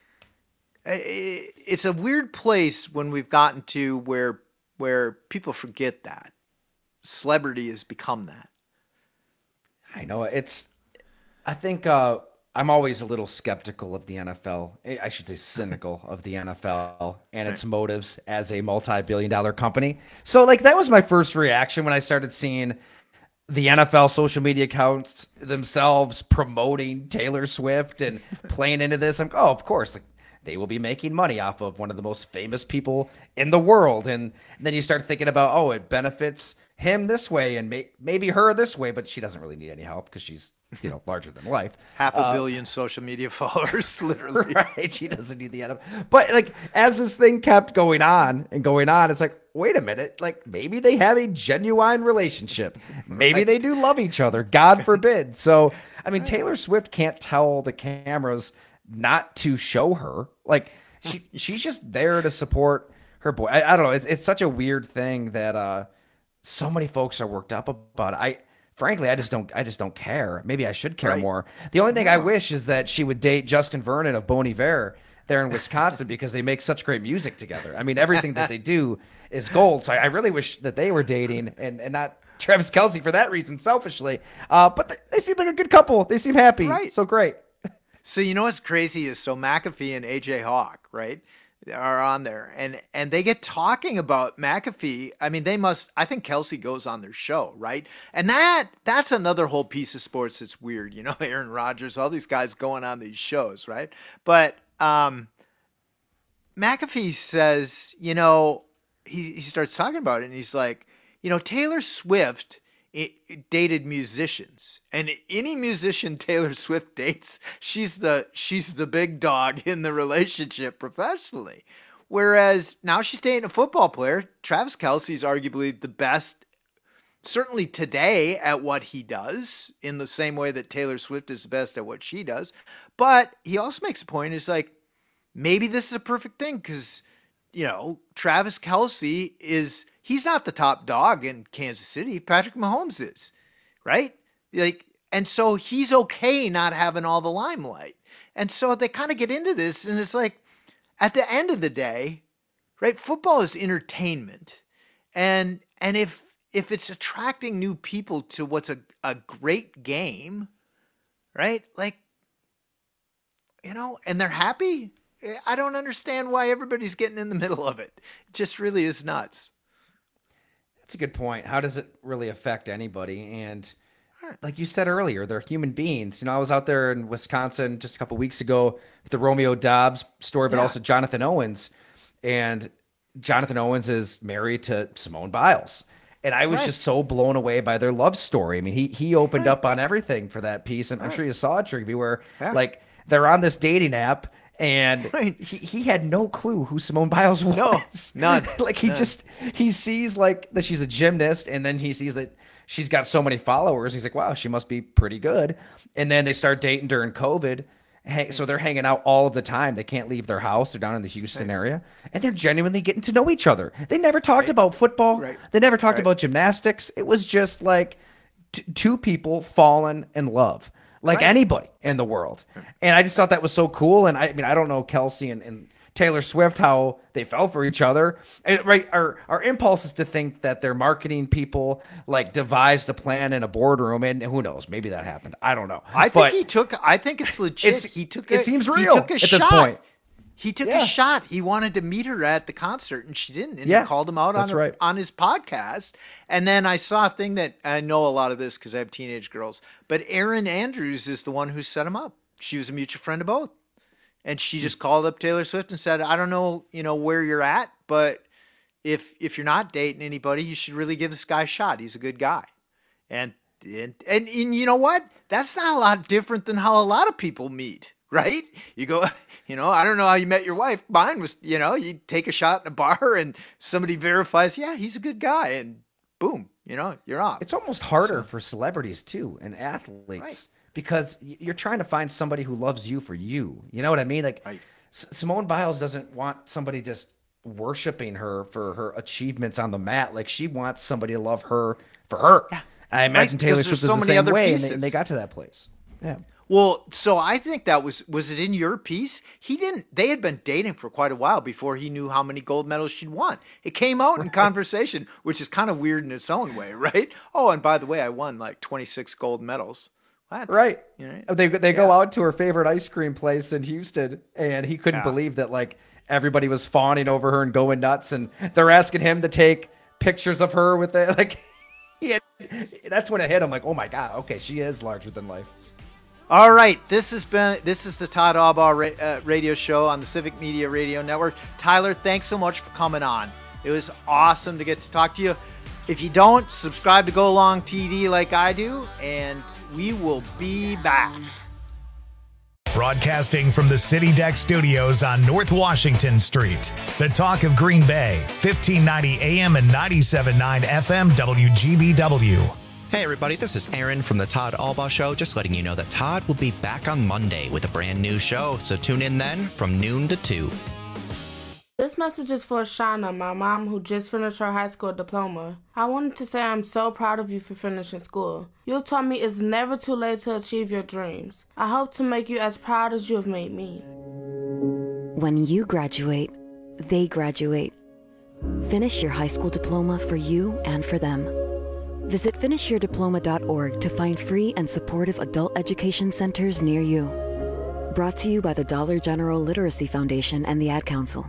i- it's a weird place when we've gotten to where where people forget that celebrity has become that. I know it's. I think uh, I'm always a little skeptical of the N F L. I should say cynical of the N F L and its motives as a multi-billion dollar company. So like that was my first reaction when I started seeing the N F L social media accounts themselves promoting Taylor Swift and playing into this. I'm oh, of course, like they will be making money off of one of the most famous people in the world. And, and then you start thinking about, oh, it benefits him this way and may, maybe her this way, but she doesn't really need any help because she's, you know, larger than life. Half a Uh, billion social media followers, literally. Right. She doesn't need the N F L. But like as this thing kept going on and going on, it's like, wait a minute, like maybe they have a genuine relationship. Maybe Right. they do love each other. God forbid. So I mean, Taylor Swift can't tell the cameras not to show her. Like she she's just there to support her boy. I, I don't know. It's it's such a weird thing that uh so many folks are worked up about it. I frankly, I just don't. I just don't care. Maybe I should care Right. more. The only thing I wish is that she would date Justin Vernon of Bon Iver there in Wisconsin because they make such great music together. I mean, everything that they do is gold. So I, I really wish that they were dating and, and not Travis Kelce for that reason, selfishly. Uh, but they, they seem like a good couple. They seem happy. Right. So great. So you know what's crazy is so McAfee and A J Hawk, right, are on there, and and they get talking about McAfee. I mean, they must. I think Kelce goes on their show, right? And that that's another whole piece of sports that's weird. You know, Aaron Rodgers, all these guys going on these shows, right? But um, McAfee says, you know, he he starts talking about it, and he's like, you know, Taylor Swift It, it dated musicians, and any musician Taylor Swift dates, she's the she's the big dog in the relationship professionally. Whereas now she's dating a football player. Travis Kelce is arguably the best, certainly today, at what he does, in the same way that Taylor Swift is the best at what she does. But he also makes a point. It's like, maybe this is a perfect thing because, you know, Travis Kelce is. He's not the top dog in Kansas City. Patrick Mahomes is, right? Like, and so he's okay not having all the limelight. And so they kind of get into this, and it's like, at the end of the day, right? Football is entertainment, and and if if it's attracting new people to what's a a great game, right? Like, you know, and they're happy. I don't understand why everybody's getting in the middle of it. It just really is nuts. That's a good point. How does it really affect anybody? And like you said earlier, they're human beings. You know, I was out there in Wisconsin just a couple weeks ago with the Romeo Dobbs story, but Yeah. also Jonathan Owens. And Jonathan Owens is married to Simone Biles. And I was Right. just so blown away by their love story. I mean, he he opened up on everything for that piece. And I'm Right. sure you saw it, Trigby, where Yeah. like they're on this dating app. And he, he had no clue who Simone Biles was. No, none. like he None. just he sees like that she's a gymnast, and then he sees that she's got so many followers. He's like, wow, she must be pretty good. And then they start dating during COVID. Hang, so they're hanging out all of the time. They can't leave their house. They're down in the Houston area, and they're genuinely getting to know each other. They never talked about football. Right. They never talked Right. about gymnastics. It was just like t- two people falling in love. Like Right. anybody in the world. And I just thought that was so cool. And I, I mean, I don't know Kelce and, and Taylor Swift, how they fell for each other. And, right. Our, our impulse is to think that their marketing people like devised the plan in a boardroom, and who knows, maybe that happened. I don't know. I think But he took. I think it's legit. it's- he took. it a, seems he real took a at shot. this point. He took Yeah. a shot. He wanted to meet her at the concert, and she didn't. And Yeah, he called him out on that's her, right. on his podcast. And then I saw a thing that I know a lot of this because I have teenage girls. But Erin Andrews is the one who set him up. She was a mutual friend of both, and she just called up Taylor Swift and said, "I don't know, you know, where you're at, but if if you're not dating anybody, you should really give this guy a shot. He's a good guy." And and and, and you know what? That's not a lot different than how a lot of people meet. Right? You go, you know, I don't know how you met your wife. Mine was, you know, you take a shot in a bar and somebody verifies, yeah, he's a good guy. And boom, you know, you're off. it's almost harder for celebrities too and athletes Right. because y- you're trying to find somebody who loves you for you. You know what I mean? Like Right. S- Simone Biles doesn't want somebody just worshiping her for her achievements on the mat. Like she wants somebody to love her for her. Yeah. I imagine Right, Taylor 'cause Swift there's is so the many same other way, and they, pieces. and they got to that place. Yeah. Well, so I think that was, was it in your piece? He didn't, they had been dating for quite a while before he knew how many gold medals she'd won. It came out in conversation, which is kind of weird in its own way, right? Oh, and by the way, I won like twenty-six gold medals. What? Right. You know? They they go out to her favorite ice cream place in Houston, and he couldn't Yeah. believe that like everybody was fawning over her and going nuts, and they're asking him to take pictures of her with it. Like, he had, that's when it hit him. Like, oh my god, okay, she is larger than life. All right, this has been this is the Todd Albaugh ra- uh, radio show on the Civic Media Radio Network. Tyler, thanks so much for coming on. It was awesome to get to talk to you. If you don't, subscribe to Go Long T D like I do, and we will be back. Broadcasting from the City Deck Studios on North Washington Street. The Talk of Green Bay, fifteen ninety A M and ninety-seven point nine F M W G B W. Hey everybody, this is Aaron from the Todd Albaugh Show, just letting you know that Todd will be back on Monday with a brand new show, so tune in then from noon to two. This message is for Shauna, my mom, who just finished her high school diploma. I wanted to say I'm so proud of you for finishing school. You taught me it's never too late to achieve your dreams. I hope to make you as proud as you have made me. When you graduate, they graduate. Finish your high school diploma for you and for them. Visit finish your diploma dot org to find free and supportive adult education centers near you. Brought to you by the Dollar General Literacy Foundation and the Ad Council.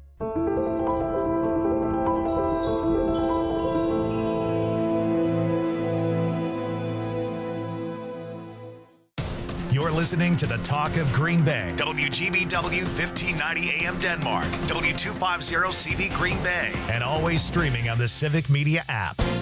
You're listening to the Talk of Green Bay. W G B W fifteen ninety A M Denmark. W two fifty C V Green Bay. And always streaming on the Civic Media app.